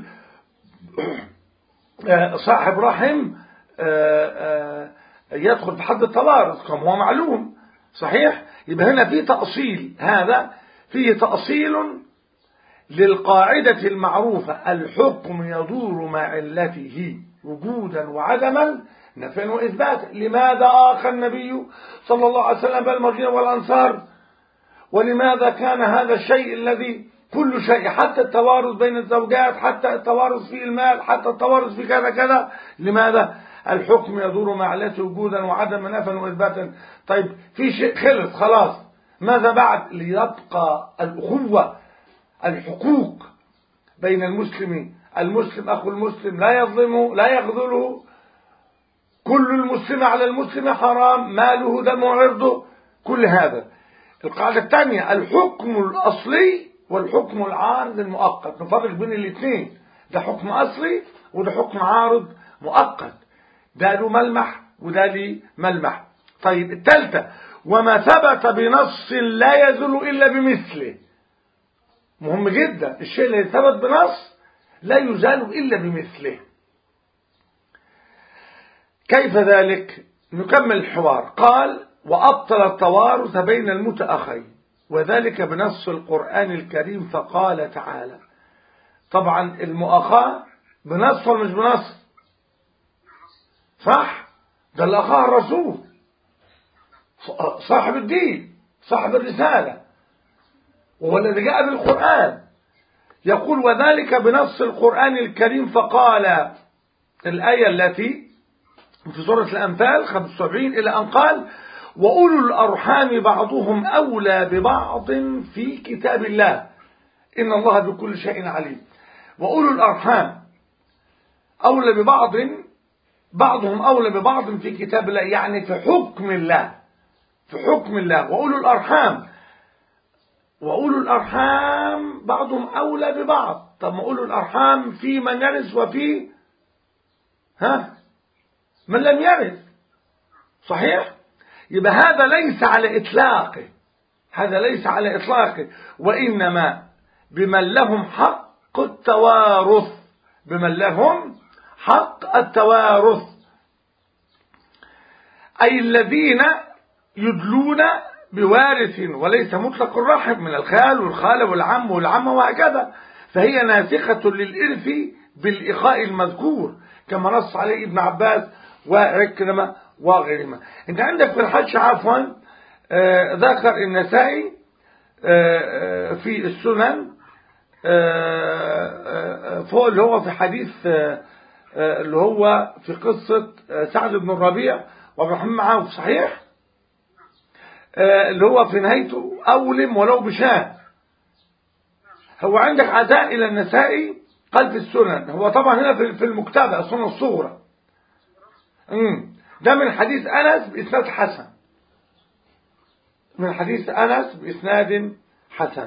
Speaker 1: صاحب رحم يدخل في حد التوارث كما هو معلوم. صحيح؟ يبقى هنا في تأصيل، هذا فيه تأصيل للقاعدة المعروفة: الحكم يدور مع علته وجودا وعدما، نفيا وإثباتا. لماذا آخى النبي صلى الله عليه وسلم بين المهاجرين والأنصار؟ ولماذا كان هذا الشيء الذي كل شيء، حتى التوارث بين الزوجات، حتى التوارث في المال، حتى التوارث في كذا كذا، لماذا؟ الحكم يدور مع علته وجودا وعدما، نفيا وإثباتا. طيب في شيء خلص خلاص، ماذا بعد؟ ليبقى الأخوة، الحقوق بين المسلمين. المسلم أخو المسلم، لا يظلمه لا يخذله، كل المسلم على المسلم حرام، ماله دمه وعرضه، كل هذا. القاعدة الثانية: الحكم الأصلي والحكم العارض المؤقت. نفرق بين الاثنين، ده حكم أصلي وده حكم عارض مؤقت، ده له ملمح وده له ملمح. طيب الثالثة: وما ثبت بنص لا يزول إلا بمثله. مهم جدا، الشيء اللي ثبت بنص لا يزال إلا بمثله. كيف ذلك؟ نكمل الحوار. قال: وأبطل التوارث بين المتأخين وذلك بنص القرآن الكريم، فقال تعالى. طبعا المؤاخاة بنص ولا مش بنص؟ صح؟ ده اللي أخاه الرسول صاحب الدين صاحب الرسالة، وهو الذي جاء بالقرآن. يقول: وذلك بنص القرآن الكريم، فقال، الآية التي في سورة الأنفال خمسة وسبعين إلى أن قال: وأولو الأرحام بعضهم أولى ببعض في كتاب الله إن الله بكل شيء عليم. وأولو الأرحام أولى ببعض، بعضهم أولى ببعض في كتاب الله، يعني في حكم الله، في حكم الله. وأولو الأرحام وأولو الأرحام بعضهم أولى ببعض. طب ما أولو الأرحام في من يرث وفي ها من لم يرث. صحيح؟ يبقى هذا ليس على إطلاقه، هذا ليس على إطلاقه، وإنما بمن لهم حق التوارث، بمن لهم حق التوارث، أي الذين يدلون بوارث، وليس مطلق الرحم من الخال والخالة والعم والعمة وهكذا، فهي ناسخة للإرث بالإخاء المذكور كما نص عليه ابن عباس وعكرمة وغيرهما. انت عندك في الحج عفوا آه ذكر النسائي آه في السنن آه فوق اللي هو في حديث آه اللي هو في قصة سعد بن الربيع وابن محمد معاوف. صحيح؟ آه اللي هو في نهايته: أولم ولو بشاة. هو عندك عزاء إلى النسائي قال في السنن، هو طبعا هنا في المكتبة السنن الصغرى. امم ده من حديث أنس بإسناد حسن، من حديث أنس بإسناد حسن.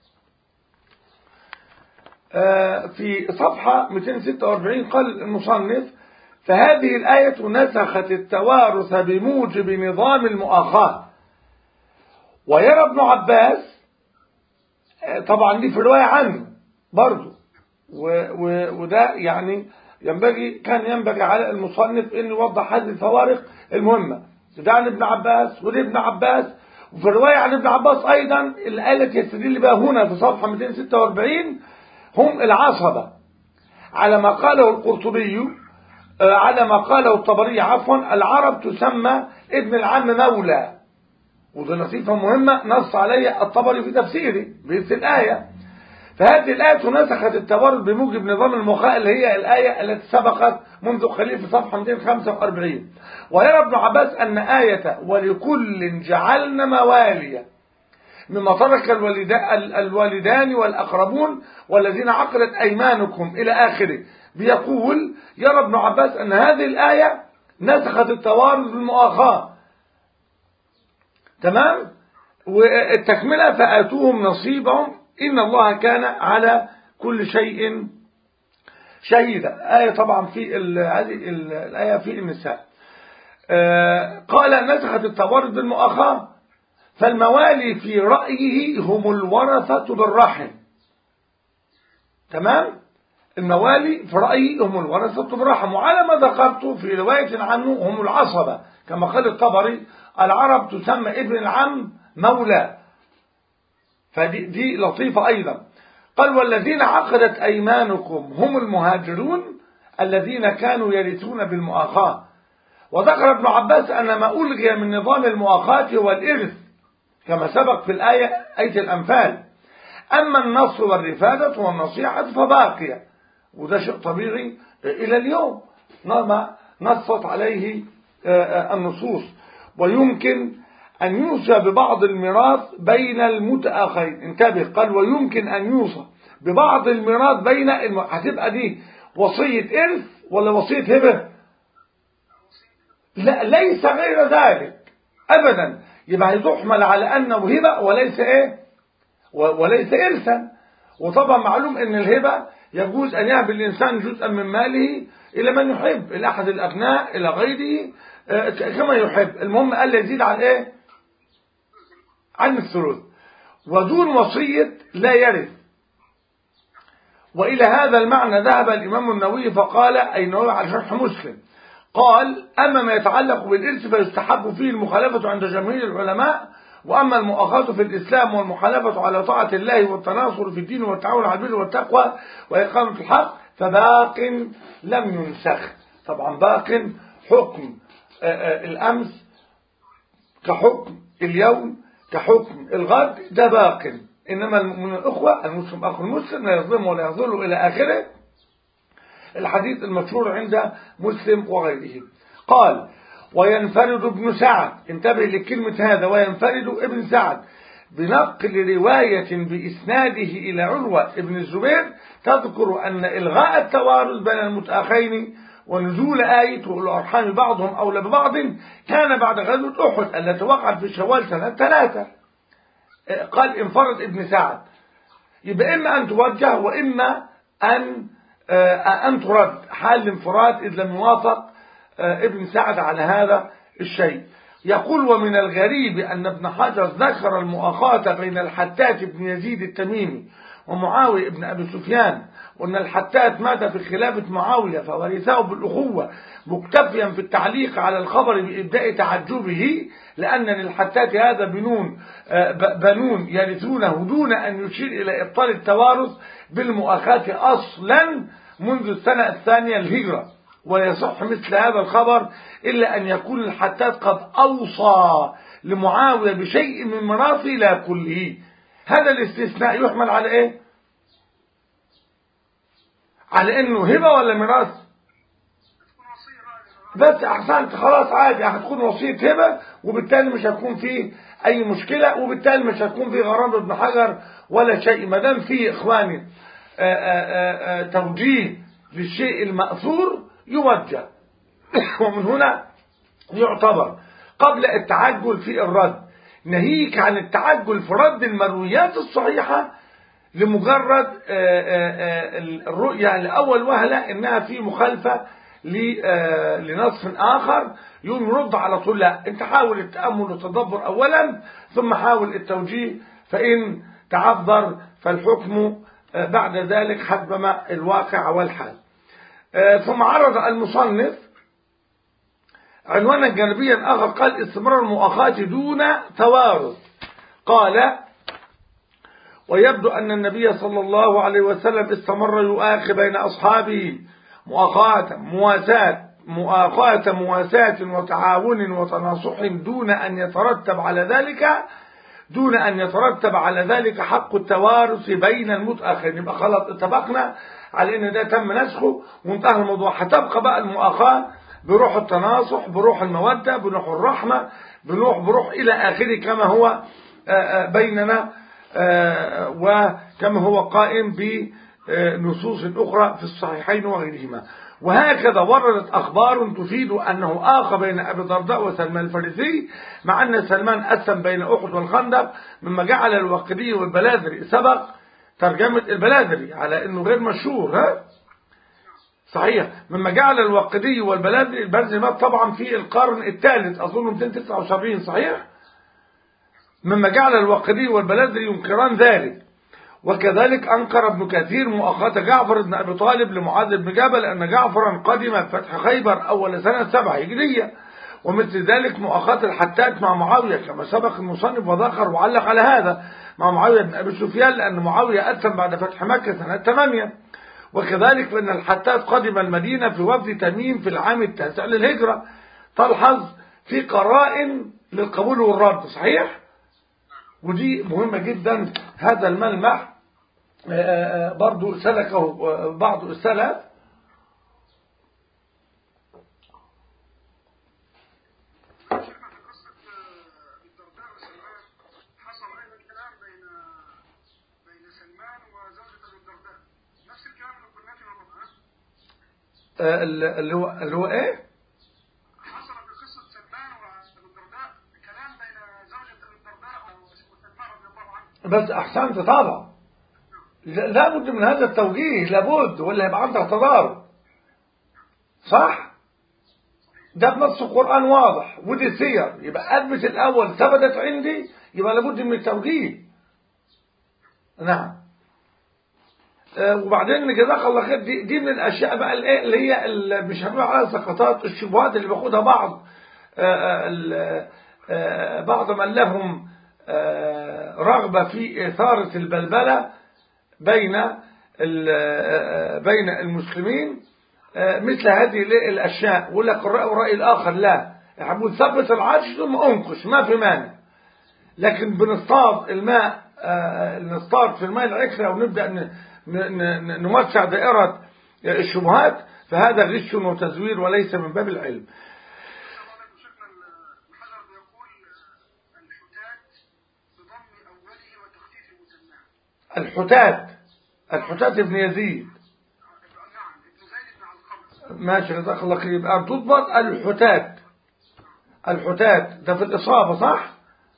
Speaker 1: آه في صفحة مئتين وستة وأربعين قال المصنف: فهذه الآية نسخت التوارث بموجب نظام المؤاخاة. ويرى ابن عباس، طبعا دي في رواية عنه برضو، وده يعني ينبغي كان ينبغي على المصنف أن يوضح هذه الفوارق المهمة. ده عن ابن عباس وده ابن عباس، وفي الرواية عن ابن عباس أيضا الآية التي يستدل بها هنا في صفحة مئتين وستة وأربعين هم العصبة على ما قاله القرطبي، على ما قاله الطبري عفوا، العرب تسمى ابن العم مولى، وده لطيفة مهمة نص عليها الطبري في تفسيره بإذن الآية. فهذه الآية نسخت التوارث بموجب نظام المخاء اللي هي الآية التي سبقت منذ قليل في صفحة مئتين وخمسة وأربعين. ويرى ابن عباس أن آية ولكل جعلنا مواليا مما ترك الوالدان والأقربون والذين عقدت أيمانكم إلى آخره، بيقول يرى ابن عباس أن هذه الآية نسخت التوارث بالمؤاخاة. تمام. والتكملة فآتوهم نصيبهم إن الله كان على كل شيء شهيدا. آية طبعا في هذه الآية في النساء. قال نسخت التوارث بالمؤاخاة، فالموالي في رأيه هم الورثة بالرحم. تمام. الموالي في رأيه هم الورثة بالرحم، وعلى ما ذكرت في رواية عنه هم العصبة، كما قال الطبري العرب تسمى ابن العم مولى. فدي دي لطيفة أيضا. قال والذين عقدت أيمانكم هم المهاجرون الذين كانوا يرثون بالمؤاخاة. وذكر ابن عباس أن ما ألغي من نظام المؤاخاة هو الإرث كما سبق في الآية آية الأنفال. أما النصر والرفادة والنصيحة فباقية، وده شيء طبيعي إلى اليوم ما نصت عليه النصوص. ويمكن أن يوصى ببعض الميراث بين المتأخرين. انتبه، قال ويمكن أن يوصى ببعض الميراث بين الم... هتبقى دي وصية إرث ولا وصية هبة؟ لا، ليس غير ذلك أبدا. يبقى هتحمل على أنه هبة وليس إيه وليس إرثا. وطبعا معلوم أن الهبة يجوز أن يهب الإنسان جزءا من ماله إلى من يحب، إلى أحد الأبناء إلى غيره كما يحب. المهم ألا يزيد عن إيه عن الثلث. ودون وصية لا يرث. وإلى هذا المعنى ذهب الإمام النووي فقال، أي النووي على شرح مسلم، قال أما ما يتعلق بالإرث فيستحب فيه المخالفة عند جماهير العلماء، وأما المؤاخاة في الإسلام والمخالفة على طاعة الله والتناصر في الدين والتعاون على البر والتقوى وإقامة الحق فباق لم ينسخ. طبعا باق حكم الأمس كحكم اليوم كحكم الغد، ده باق. إنما من الأخوة المسلم أخو المسلم لا يظلم ولا يظل إلى آخره، الحديث المشهور عند مسلم وغيره. قال وينفرد ابن سعد، انتبه لكلمة هذا، وينفرد ابن سعد بنقل رواية بإسناده إلى عروة ابن الزبير تذكر أن إلغاء التوارث بين المتأخين ونزول آية الأرحام بعضهم أولى ببعض كان بعد غزوة أحد التي وقعت في شوال سنة ثلاثة. قال انفرد ابن سعد، يبقى إما أن توجه وإما أن أن ترد حال الانفراد إذ لم يوافق ابن سعد على هذا الشيء. يقول ومن الغريب أن ابن حجر ذكر المؤاخاة بين الحتات بن يزيد التميمي ومعاوية بن أبي سفيان، وأن الحتات مات في خلافة معاوية فورثه بالأخوة مكتفيا في التعليق على الخبر بإبداء تعجبه، لأن للحتات هذا بنون بنون يرثونه دون أن يشير إلى إبطال التوارث بالمؤاخاة أصلا منذ السنة الثانية الهجرة. ويصح مثل هذا الخبر إلا أن يكون الحتات قد أوصى لمعاوية بشيء من ميراثه لا كله. هذا الاستثناء يحمل على إيه؟ على إنه هبة ولا ميراث؟ بس أحسنت، خلاص عادي هتكون وصية هبة، وبالتالي مش هتكون فيه أي مشكلة، وبالتالي مش هتكون فيه غرامة ابن حجر ولا شيء، ما دام فيه إخواني آآ آآ توجيه للشيء المأثور يوجه. ومن هنا يعتبر قبل التعجل في الرد، ناهيك عن التعجل في رد المرويات الصحيحة لمجرد الرؤية لأول وهلة إنها في مخالفة لنص آخر يوم يرد على طول. لا، انت حاول التأمل والتدبر أولا ثم حاول التوجيه، فإن تعذر فالحكم بعد ذلك حسب ما الواقع والحال. ثم عرض المصنف عنوانا جانبيا آخر، قال استمرار المؤاخاة دون توارث. قال ويبدو أن النبي صلى الله عليه وسلم استمر يؤاخي بين أصحابه مؤاخاة مواساة مؤاخاة مواساة وتعاون وتناصح دون أن يترتب على ذلك دون أن يترتب على ذلك حق التوارث بين المتأخرين. يبقى خلاص اتفقنا على ان ده تم نسخه وانتهى الموضوع. هتبقى بقى المؤاخاة بروح التناصح، بروح المودة، بروح الرحمة، بروح بروح إلى آخره كما هو بيننا وكما هو قائم بنصوص أخرى في الصحيحين وغيرهما. وهكذا وردت أخبار تفيد أنه آخى بين أبي الدرداء وسلمان الفارسي، مع أن سلمان أسلم بين أحد والخندق، مما جعل الواقدي والبلاذري سبق ترجمة البلاذري على أنه غير مشهور. ها صحيح، مما جعل الواقدي والبلاذري البرزي مات طبعا في القرن الثالث أظن مئتين وتسعة وسبعين صحيح، مما جعل الواقدي والبلاذري ينكران ذلك. وكذلك أنكر ابن كثير مؤاخاة جعفر بن أبي طالب لمعاذ بن جبل أن جعفرا قدم فتح خيبر أول سنة سبعة هجرية، ومثل ذلك مؤاخاة الحتات مع معاوية كما سبق المصنف وذكر وعلق على هذا مع معاوية بن أبي سفيان، لأن معاوية أسلم بعد فتح مكة سنة ثمانية. وكذلك فإن الحتات قدم المدينة في وفد تميم في العام التاسع للهجرة. تلحظ في قرائن للقبول والرد صحيح، ودي مهمة جدا. هذا الملمح برضو سلكه بعض السلف. اللي هو اللي هو ايه
Speaker 2: حصل في قصه سلمان وابو الدرداء كلام بين زوجة ابو الدرداء وسلمان رضي الله عنه.
Speaker 1: بس احسنت طبعا، لابد من هذا التوجيه، لابد، ولا هيبقى عندك تضارب صح. ده بنص القرآن واضح ودي سير، يبقى اثبت الاول ثبتت عندي، يبقى لابد من التوجيه. نعم. وبعدين جزاك الله خير، دي, دي من الاشياء بقى الايه اللي هي اللي مش هنقول عليها سقطات، الشبهات اللي باخدها بعض بعض من لهم رغبه في اثاره البلبله بين بين المسلمين مثل هذه الاشياء. يقول لك الراي والراي الاخر لا، احنا بنثبت العرش ثم انقش ما في مانع، لكن بنصطاد الماء نصطاد في الماء العكره ونبدا نوسع دائرة الشبهات، فهذا غش وتزوير وليس من باب العلم. الحتات الحتات ابن يزيد ماشي جزاك الله خير. يبقى تضبط الحتات الحتات ده في الإصابة صح؟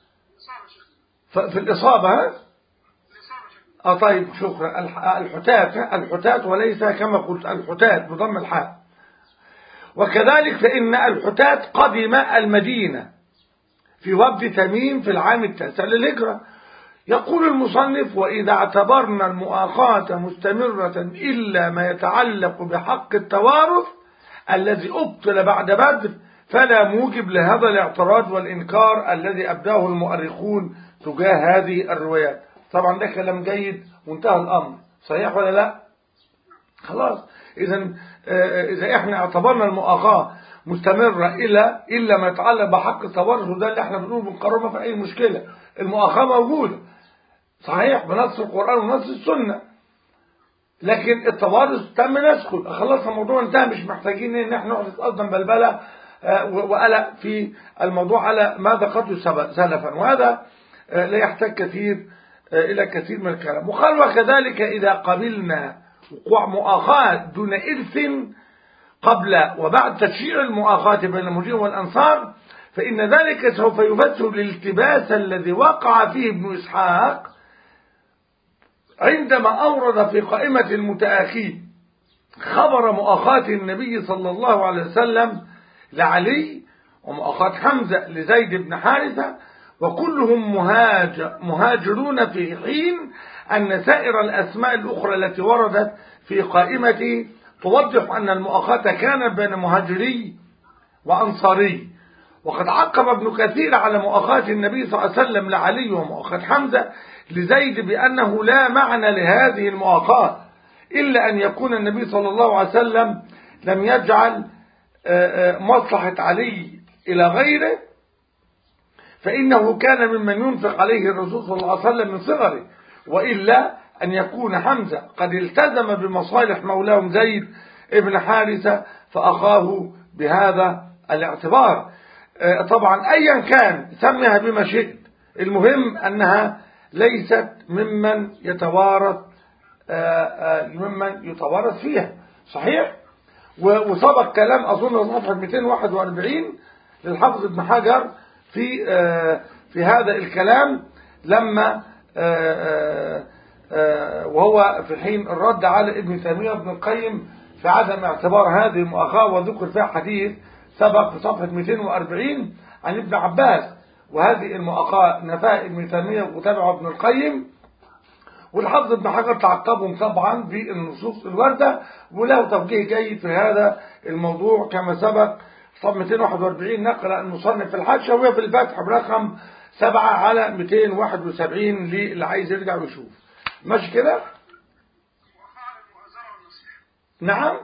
Speaker 1: في الإصابة ها؟ اه طيب شكرا. الحتات الحتات وليس كما قلت الحتات بضم الحاء. وكذلك فإن الحتات قدم المدينة في وفد تميم في العام التاسع للهجرة. يقول المصنف: وإذا اعتبرنا المؤاخاة مستمرة إلا ما يتعلق بحق التوارث الذي أبطل بعد بدر فلا موجب لهذا الاعتراض والإنكار الذي أبداه المؤرخون تجاه هذه الروايات. طبعا ده كلام جيد وانتهى الأمر، صحيح ولا لا؟ خلاص. إذا إذا إحنا اعتبرنا المؤاخاة مستمرة إلا إلا ما يتعلق بحق التوارث، وده اللي إحنا بنقول بنقرر ما في أي مشكلة، المؤاخاة موجودة صحيح بنص القرآن ونص السنة، لكن التوارث تم نسخه، خلصنا الموضوع انتهى، مش محتاجين ان احنا نقعد نتقدم بلبلة وقلق في الموضوع على ما ذكرته سلفا، وهذا لا يحتاج كثير إلى كثير من الكلام. وقال: وكذلك إذا قبلنا وقوع مؤاخاة دون إرث قبل وبعد تشريع المؤاخاة بين المهاجرين والأنصار فإن ذلك سوف يفسر الالتباس الذي وقع فيه ابن إسحاق عندما أورد في قائمة المتآخين خبر مؤاخاة النبي صلى الله عليه وسلم لعلي ومؤاخاة حمزة لزيد بن حارثة، وكلهم مهاجر مهاجرون، في حين أن سائر الأسماء الأخرى التي وردت في قائمة توضح أن المؤاخاة كانت بين مهاجري وأنصاري. وقد عقب ابن كثير على مؤاخاة النبي صلى الله عليه وسلم لعلي ومؤاخاة حمزة لزيد بأنه لا معنى لهذه المؤاخاة إلا أن يكون النبي صلى الله عليه وسلم لم يجعل مصلحة علي إلى غيره، فإنه كان ممن ينفق عليه الرسول صلى الله عليه وسلم من صغره، وإلا أن يكون حمزة قد التزم بمصالح مولاهم زيد ابن حارثة فأخاه بهذا الاعتبار. طبعا أيا كان سميها بما شئت، المهم أنها ليست ممن يتوارث ممن يتوارث فيها. صحيح. وسبق كلام أظن صفحة مئتين وواحد وأربعين للحافظ ابن حجر في في هذا الكلام، لما وهو في حين الرد على ابن تيمية وابن القيم في عدم اعتبار هذه المؤاخاة، وذكر فيها حديث سبق في صفحة مئتين وأربعين عن ابن عباس، وهذه المؤاخاة نفاها ابن تيمية وتابعه ابن القيم، والحافظ ابن حجر تعقبهم طبعا بالنصوص الواردة، وله توجيه جيد في هذا الموضوع كما سبق صفحة مئتين وواحد وأربعين نقل المصنف في الحاشية، وهي في الفتح برقم سبعة على مئتين وواحد وسبعين للي عايز يرجع ويشوف. ماشي كده؟ نعم.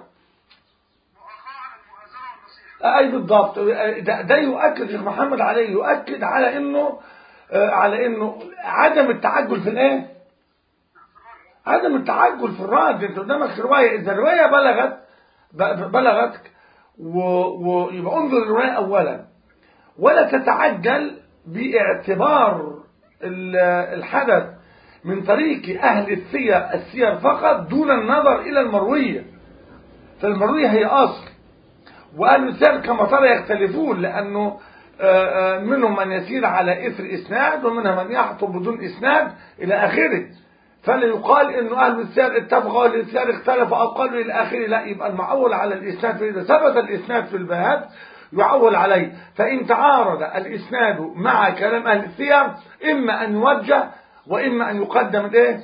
Speaker 1: اي بالضبط. ده, ده يؤكد شيخ محمد عليه، يؤكد على انه على انه عدم التعجل في الايه؟ عدم التعجل في الرد. انت قدامك روايه، اذا الروايه بلغت بلغتك ويبقى انظر الروايه اولا، ولا تتعجل باعتبار الحدث من طريق اهل السير السير فقط دون النظر الى المرويه. فالمرويه هي اصل، وأهل السير كما ترى يختلفون، لأنه منهم من يسير على إثر إسناد، ومنهم من يحطب بدون إسناد إلى آخره. فلا يقال إنه أهل السير اتفقوا أهل السير اختلفوا أو قالوا إلى آخره، لا، يبقى المعول على الإسناد. فإذا ثبت الإسناد في الباب يعول عليه. فإن تعارض الإسناد مع كلام أهل السير إما أن يوجه وإما أن يقدم الإيه؟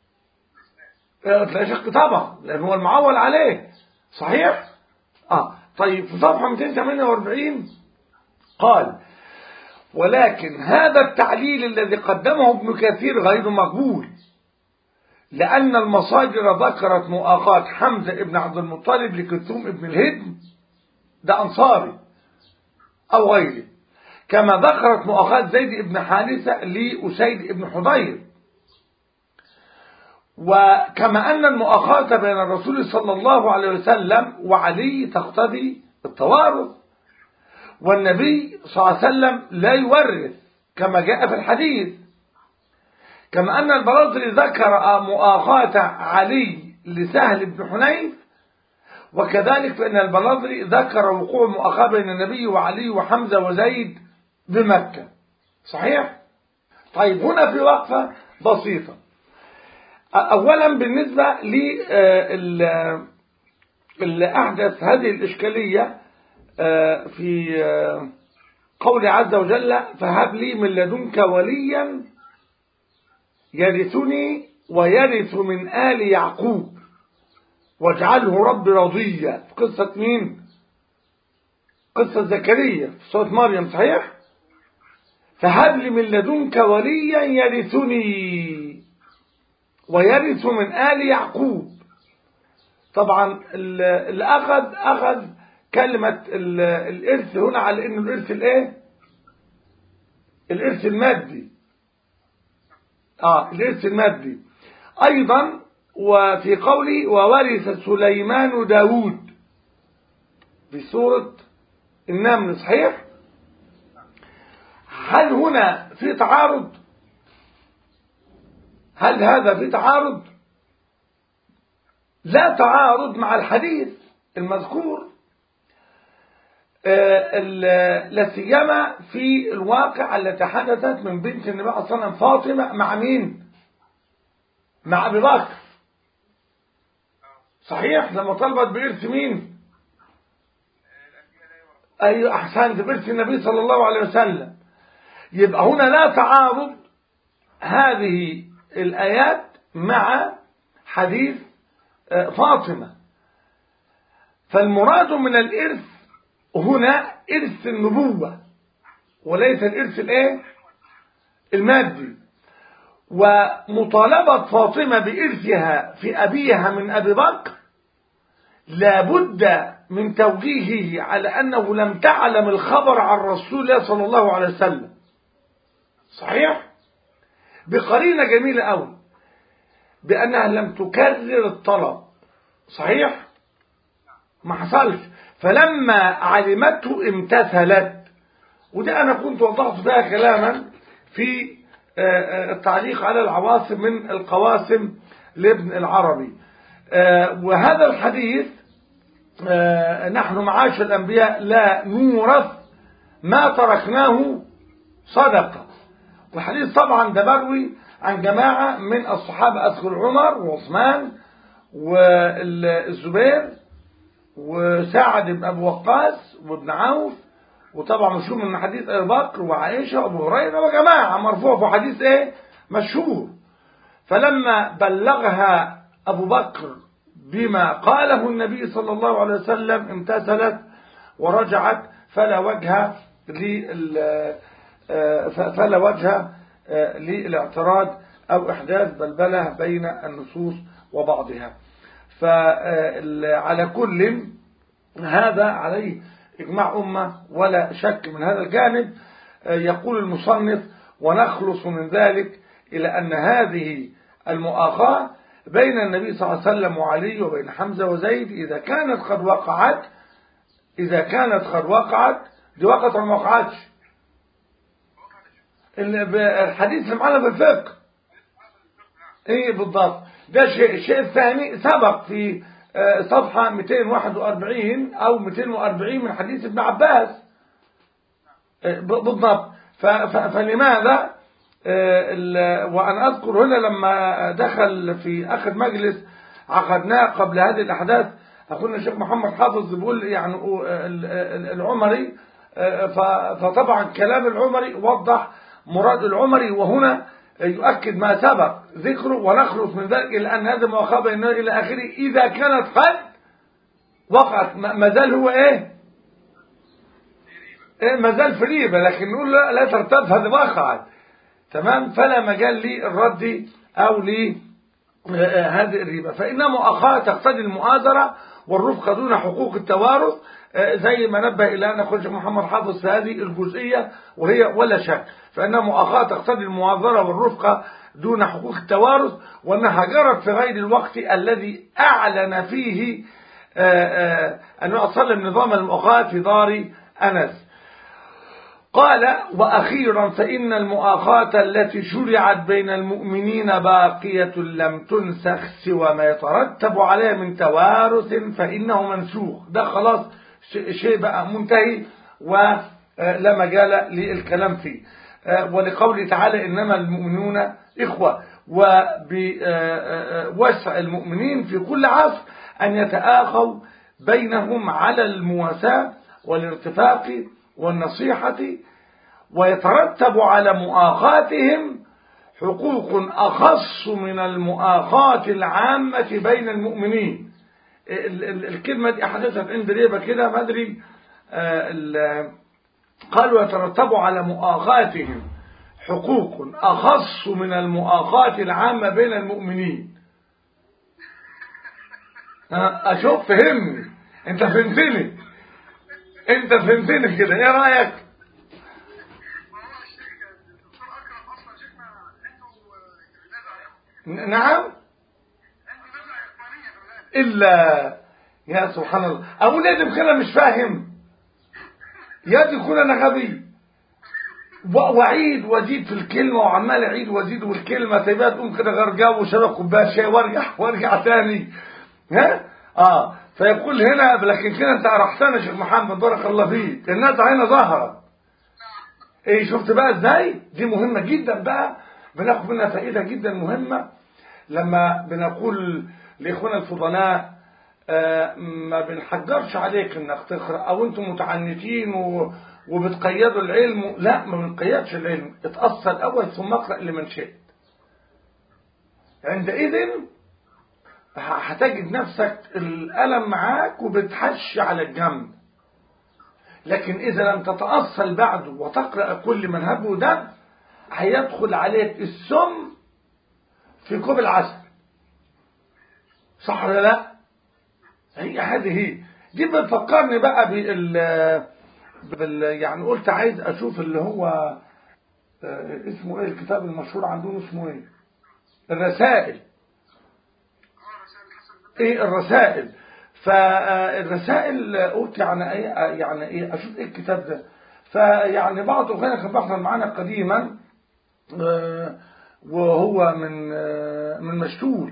Speaker 1: لا شك طبعا، لأنه هو المعول عليه. صحيح؟ آه طيب في صفحة مئتين وثمانية وأربعين قال: ولكن هذا التعليل الذي قدمه ابن كثير غير مقبول، لأن المصادر ذكرت مؤاخاة حمزة ابن عبد المطلب لكلثوم ابن الهدم، ده أنصاري أو غيره، كما ذكرت مؤاخاة زيد ابن حارثة لأسيد ابن حضير، وكما أن المؤاخاة بين الرسول صلى الله عليه وسلم وعلي تقتضي التوارث، والنبي صلى الله عليه وسلم لا يورث كما جاء في الحديث، كما أن البرازيلي ذكر مؤاخاة علي لسهل بن حنيف، وكذلك فإن البرازيلي ذكر وقوع مؤاخاة بين النبي وعلي وحمزة وزيد بمكة. صحيح؟ طيب هنا في وقفة بسيطة. أولا بالنسبة اللي أحدث هذه الإشكالية في قول عز وجل: فهب لي من لدنك وليا يرثني ويرث من آل يعقوب واجعله رب رضيا. في قصة مين؟ قصة زكريا في سورة مريم. صحيح؟ فهب لي من لدنك وليا يرثني ويرث من آل يعقوب. طبعا اللي أخذ أخذ كلمة الإرث هنا على إنه الإرث الإيه؟ الإرث المادي. آه الإرث المادي. أيضا وفي قولي: وورث سليمان داود في سورة النمل. صحيح؟ هل هنا في تعارض؟ هل هذا في تعارض؟ لا تعارض مع الحديث المذكور، لا سيما في الواقع التي حدثت من بنت النبي صلى الله عليه وسلم فاطمة مع مين؟ مع أبي بكر. صحيح؟ لما طلبت بإرث مين؟ أي أحسنت، بإرث النبي صلى الله عليه وسلم. يبقى هنا لا تعارض هذه الآيات مع حديث فاطمة. فالمراد من الإرث هنا إرث النبوة وليس الإرث الإيه؟ المادي. ومطالبة فاطمة بإرثها في أبيها من أبي بكر لابد من توجيهه على أنه لم تعلم الخبر عن رسول الله صلى الله عليه وسلم. صحيح؟ بقرينة جميلة أوي بأنها لم تكرر الطلب. صحيح؟ ما حصلش. فلما علمته امتثلت. وده أنا كنت وضعت فيها كلاما في التعليق على العواصم من القواسم لابن العربي. وهذا الحديث نحن معاشر الأنبياء لا نورث ما تركناه صدقة. والحديث طبعا ده مروي عن جماعة من الصحابة، أذكر عمر وعثمان والزبير وسعد بن أبي وقاص وابن عوف، وطبعا مشهور من حديث أبي بكر وعائشة وأبو هريرة وجماعة مرفوع في حديث إيه مشهور. فلما بلغها أبو بكر بما قاله النبي صلى الله عليه وسلم امتثلت ورجعت، فلا وجه فلا وجه للاعتراض أو إحداث بلبلة بين النصوص وبعضها. فعلى كل هذا عليه إجماع أمة ولا شك من هذا الجانب. يقول المصنف: ونخلص من ذلك إلى أن هذه المؤاخاة بين النبي صلى الله عليه وسلم وعلي وبين حمزة وزيد إذا كانت قد وقعت إذا كانت قد وقعت دي وقعت ولا ما وقعتش؟ الحديث اللي معنا في الفقه ايه بالضبط ده شيء. الشيء الثاني سبق في صفحة مئتين وواحد وأربعين أو مئتين وأربعين من حديث ابن عباس بالضبط. فلماذا وأنا أذكر هنا لما دخل في آخر مجلس عقدناه قبل هذه الأحداث أخونا الشيخ محمد حافظ بيقول يعني العمري، فطبعا كلام العمري وضح مراد العمري، وهنا يؤكد ما سبق ذكره: ونخلص من ذلك إلى أن هذا مؤاخاة بيننا إلى آخره إذا كانت قد وقعت. ما زال هو إيه؟ إيه ما زال في ريبة، لكن نقول لا, لا ترتب هذا وقعت تمام، فلا مجال للرد أو لهذه الريبة. فإنها مؤاخاة تقتضي المؤازرة والرفقة دون حقوق التوارث، زي ما نبه إلى أن أخونا محمد حافظ في هذه الجزئية، وهي ولا شك فإنها مؤاخاة تقتضي المؤازرة والرفقة دون حقوق التوارث، وأنها جرت في غير الوقت الذي أعلن فيه أنه أصل نظام المؤاخاة في دار أنس. قال: وأخيرا فإن المؤاخاة التي شرعت بين المؤمنين باقية لم تنسخ سوى ما يترتب عليها من توارث فإنه منسوخ. ده خلاص شيء بقى منتهي ولا مجال للكلام فيه. ولقوله تعالى: إنما المؤمنون إخوة، وبوسع المؤمنين في كل عصر أن يتآخوا بينهم على المواساة والارتفاق والنصيحة، ويترتب على مؤاخاتهم حقوق أخص من المؤاخاة العامة بين المؤمنين. الكلمة دي أحدثت عند ريبة كده ما أدري، قالوا يترتب على مؤاخاتهم حقوق أخص من المؤاخاة العامة بين المؤمنين. أشوف فهمني، أنت فهمتني أنت فهمتني كده، إيه رأيك؟ نعم إلا يا سبحان الله، أقول لازم كده مش فاهم يا دي كل أنا غبي وأعيد وأزيد في الكلمة وعمال أعيد وأزيد والكلمة تبقى تقوم كده غير جو وشرب كوباية شاي وارجع وارجع تاني. ها اه فيقول هنا لكن كده أنت أرحتنا يا شيخ محمد بارك الله فيك، الناس هنا ظهرت. إيه شفت بقى إزاي؟ دي مهمة جدا بقى، بناخد منها فائدة جدا مهمة لما بنقول لإخوانا الفضلاء آه ما بنحجرش عليك انك تقرأ او انتم متعنتين وبتقيدوا العلم. لا، ما بنقيدش العلم، اتأصل الاول ثم اقرأ لمن شئت. عندئذ هتجد نفسك الألم معاك وبتحش على الجنب. لكن إذا لم تتأصل بعده وتقرأ كل من هبه ده هيدخل عليك السم في كوب العسل. صح ولا لا؟ هي هذه هي دي بتفكرني بقى بال بال يعني قلت عايز اشوف اللي هو اه اسمه ايه الكتاب المشهور عندهم اسمه ايه؟ الرسائل. ايه الرسائل؟ فالرسائل قلت يعني ايه يعني ايه اشوف ايه الكتاب ده. فيعني بعض اخواننا كان بيحضر معانا قديما اه وهو من اه من مشتول،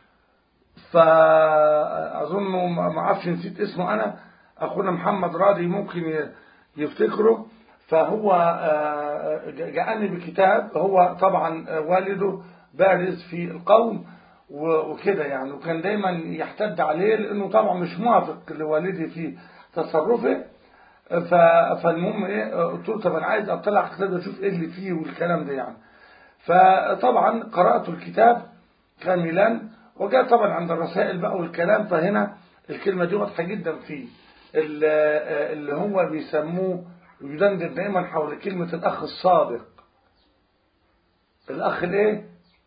Speaker 1: فأظنه ما اعرفش نسيت اسمه أنا، أخونا محمد راضي ممكن يفتكره. فهو جاءني بكتاب، هو طبعا والده بارز في القوم وكده يعني، وكان دايما يحتد عليه لأنه طبعا مش موافق لوالدي في تصرفه. فالمهم ايه قلت له طب انا عايز اطلع على الكتاب اشوف ايه اللي فيه والكلام ده يعني. فطبعا قرأت الكتاب كاملا، وجاء طبعا عند الرسائل بقى والكلام. فهنا الكلمة دي واضحة جدا فيه، اللي هو بيسموه ويدندن دائما حول كلمة الأخ الصادق. الأخ الايه؟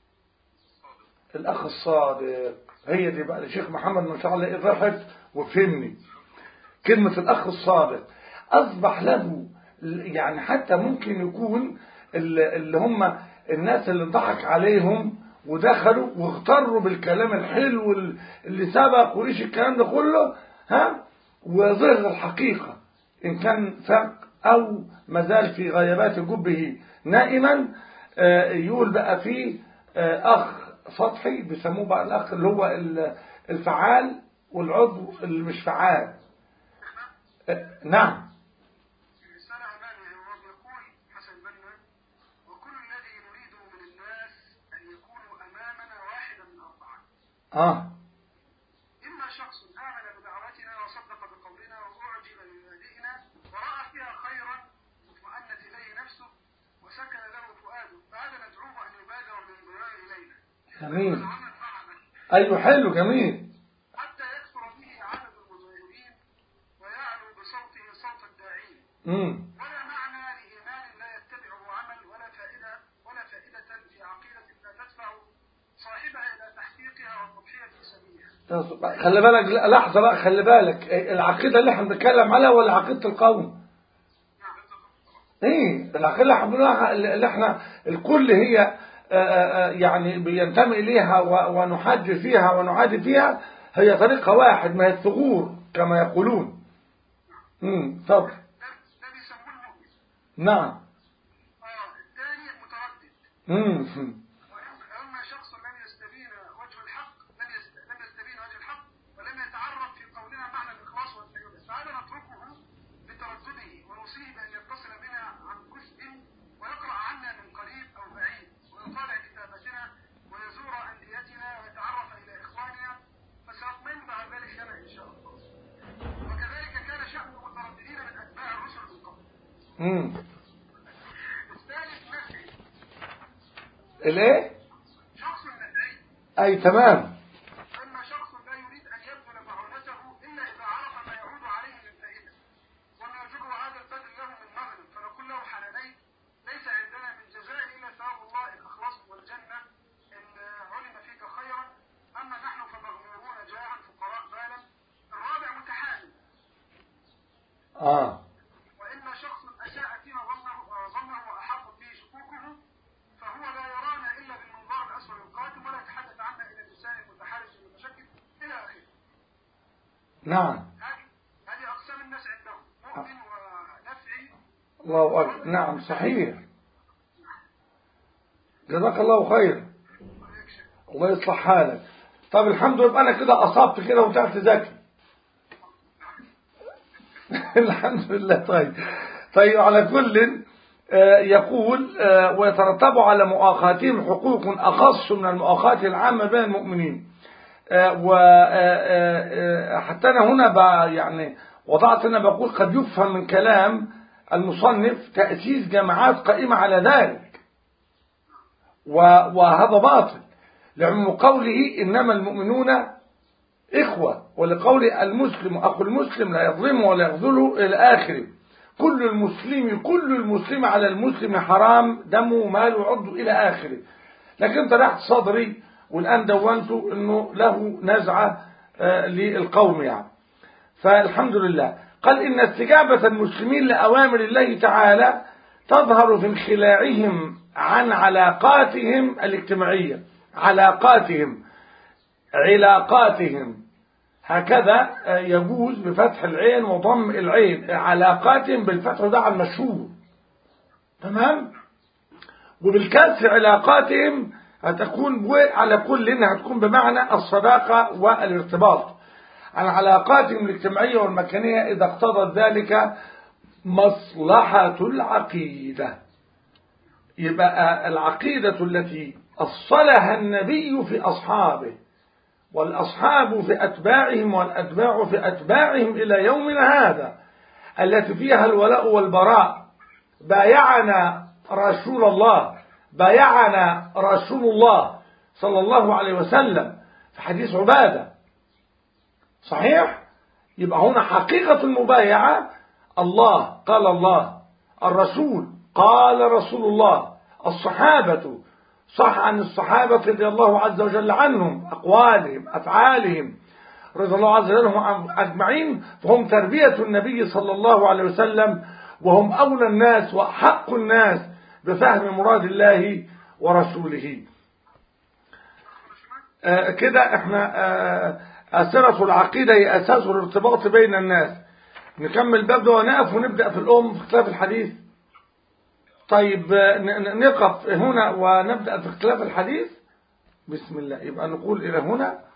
Speaker 1: الأخ الصادق. هي دي بقى الشيخ محمد ما شاء الله ضحك وفهمني. كلمة الأخ الصادق أصبح له يعني حتى ممكن يكون اللي هم الناس اللي ضحك عليهم ودخلوا واغتروا بالكلام الحلو اللي سبق وإيش الكلام ده كله، ها، وظهر الحقيقة إن كان فاق أو مازال في غيابات جبه نائما. يقول بقى فيه أخ سطحي بيسموه بقى الأخ اللي هو الفعال والعضو اللي مش فعال. نعم. آه.
Speaker 2: إما شخص آمن بدعوتنا وصدق بقولنا وأعجب بمبادئنا ورأى فيها خيرا واطمأنت إليه نفسه وسكن له فؤاده، فهذا ندعوه أن يبادر بالانضمام إلينا.
Speaker 1: جميل. أيوه حلو جميل.
Speaker 2: حتى يكثر به عدد المظاهرين ويعلو بصوته صوت الداعين.
Speaker 1: امم.
Speaker 2: ولا معنى لإيمان لا يتبعه عمل ولا فائدة ولا فائدة في عقيدة لا تدفع صاحبها إلى تحقيقها والتضحية في سبيلها.
Speaker 1: خلي بالك لحظة بقى، خلي بالك العقيدة اللي احنا بنتكلم عليها ولا عقيدة القوم؟ ايه العقيدة اللي احنا بنقولها اللي احنا الكل هي يعني بينتمي اليها ونحج فيها ونعادي فيها، هي طريقة واحد ما هي الثغور كما يقولون. امم طب
Speaker 2: ده بيسموه المؤمن.
Speaker 1: نعم.
Speaker 2: اه الثاني المتردد.
Speaker 1: امم
Speaker 2: أما شخص لم يستبين وجه الحق لم لم يستبين وجه الحق ولم يتعرف في قولنا معنى الإخلاص والتيمم، فهذا نتركه بتردده ونوصيه بأن يتصل بنا عن كسب ويقرأ عنا من قريب أو بعيد ويطالع كتابتنا ويزور أنديتنا ويتعرف إلى إخواننا، فسيطمئن بعد ذلك لنا إن شاء الله. وكذلك كان شأن المترددين من أتباع الرسل من قبل.
Speaker 1: امم
Speaker 2: الثالث نفسي.
Speaker 1: الايه؟
Speaker 2: شخص نفعي.
Speaker 1: اي تمام.
Speaker 2: أما شخص لا يريد أن يبذل معونته إلا إذا عرف ما يعود عليه من فائدة وما يرجعه هذا البذل له من مغنم، فنقول له حلالين ليس عندنا من جزاء إلا ثواب الله إن أخلصت والجنة إن علم فيك خيرا، أما نحن فمغمورون جاعا فقراء بالا. الرابع متحامل.
Speaker 1: اه
Speaker 2: وإما شخص أساء فيما ظنه ظنه وأحاطت به شكوكه فهو لا يرانا إلا بالمنظار الأسود القاتم ولا يتحدث عنا إلى اللسان المتحرش المتشكك إلى آخره.
Speaker 1: نعم.
Speaker 2: هذه هذه أقسام الناس عندهم، مؤمن ونفعي.
Speaker 1: الله أكبر. نعم صحيح. جزاك الله خير. الله يصلح حالك. طب الحمد لله أنا كده أصبت كده وتعرف تذاكر. الحمد لله. طيب طيب على كل يقول ويترتب على مؤاخاتهم حقوق أخص من المؤاخاة العامة بين المؤمنين. وحتى أنا هنا يعني وضعت أنا بقول قد يفهم من كلام المصنف تأسيس جماعات قائمة على ذلك، وهذا باطل لعموم قوله إنما المؤمنون إخوة، ولقول المسلم أخو المسلم لا يظلمه ولا يخذله إلى آخره. كل المسلم كل المسلم على المسلم حرام دمه ماله عضو إلى آخره. لكن طرحت صدري والآن دونته أنه له نزعة آه للقوم يعني. فالحمد لله. قال إن استجابة المسلمين لأوامر الله تعالى تظهر في انخلاعهم عن علاقاتهم الاجتماعية. علاقاتهم علاقاتهم هكذا يجوز بفتح العين وضم العين. علاقاتهم بالفتح ده على المشهور تمام، وبالكسر علاقاتهم هتكون على كل إنها هتكون بمعنى الصداقة والارتباط عن علاقاتهم الاجتماعية والمكانية إذا اقتضت ذلك مصلحة العقيدة. يبقى العقيدة التي أصلها النبي في أصحابه والأصحاب في أتباعهم والأتباع في أتباعهم إلى يومنا هذا، التي فيها الولاء والبراء. بايعنا رسول الله بايعنا رسول الله صلى الله عليه وسلم في حديث عبادة صحيح. يبقى هنا حقيقة المبايعة الله قال الله، الرسول قال رسول الله، الصحابة صح عن الصحابة رضي الله عز وجل عنهم أقوالهم أفعالهم رضي الله عز وجل عنهم أجمعين، فهم تربية النبي صلى الله عليه وسلم، وهم أولى الناس وأحق الناس بفهم مراد الله ورسوله. آه كده احنا آه أسرة العقيدة هي أساس الارتباط بين الناس. نكمل باب ده ونقف ونبدأ في الأم في اختلاف الحديث. طيب نقف هنا ونبدأ في اختلاف الحديث. بسم الله. يبقى نقول إلى هنا.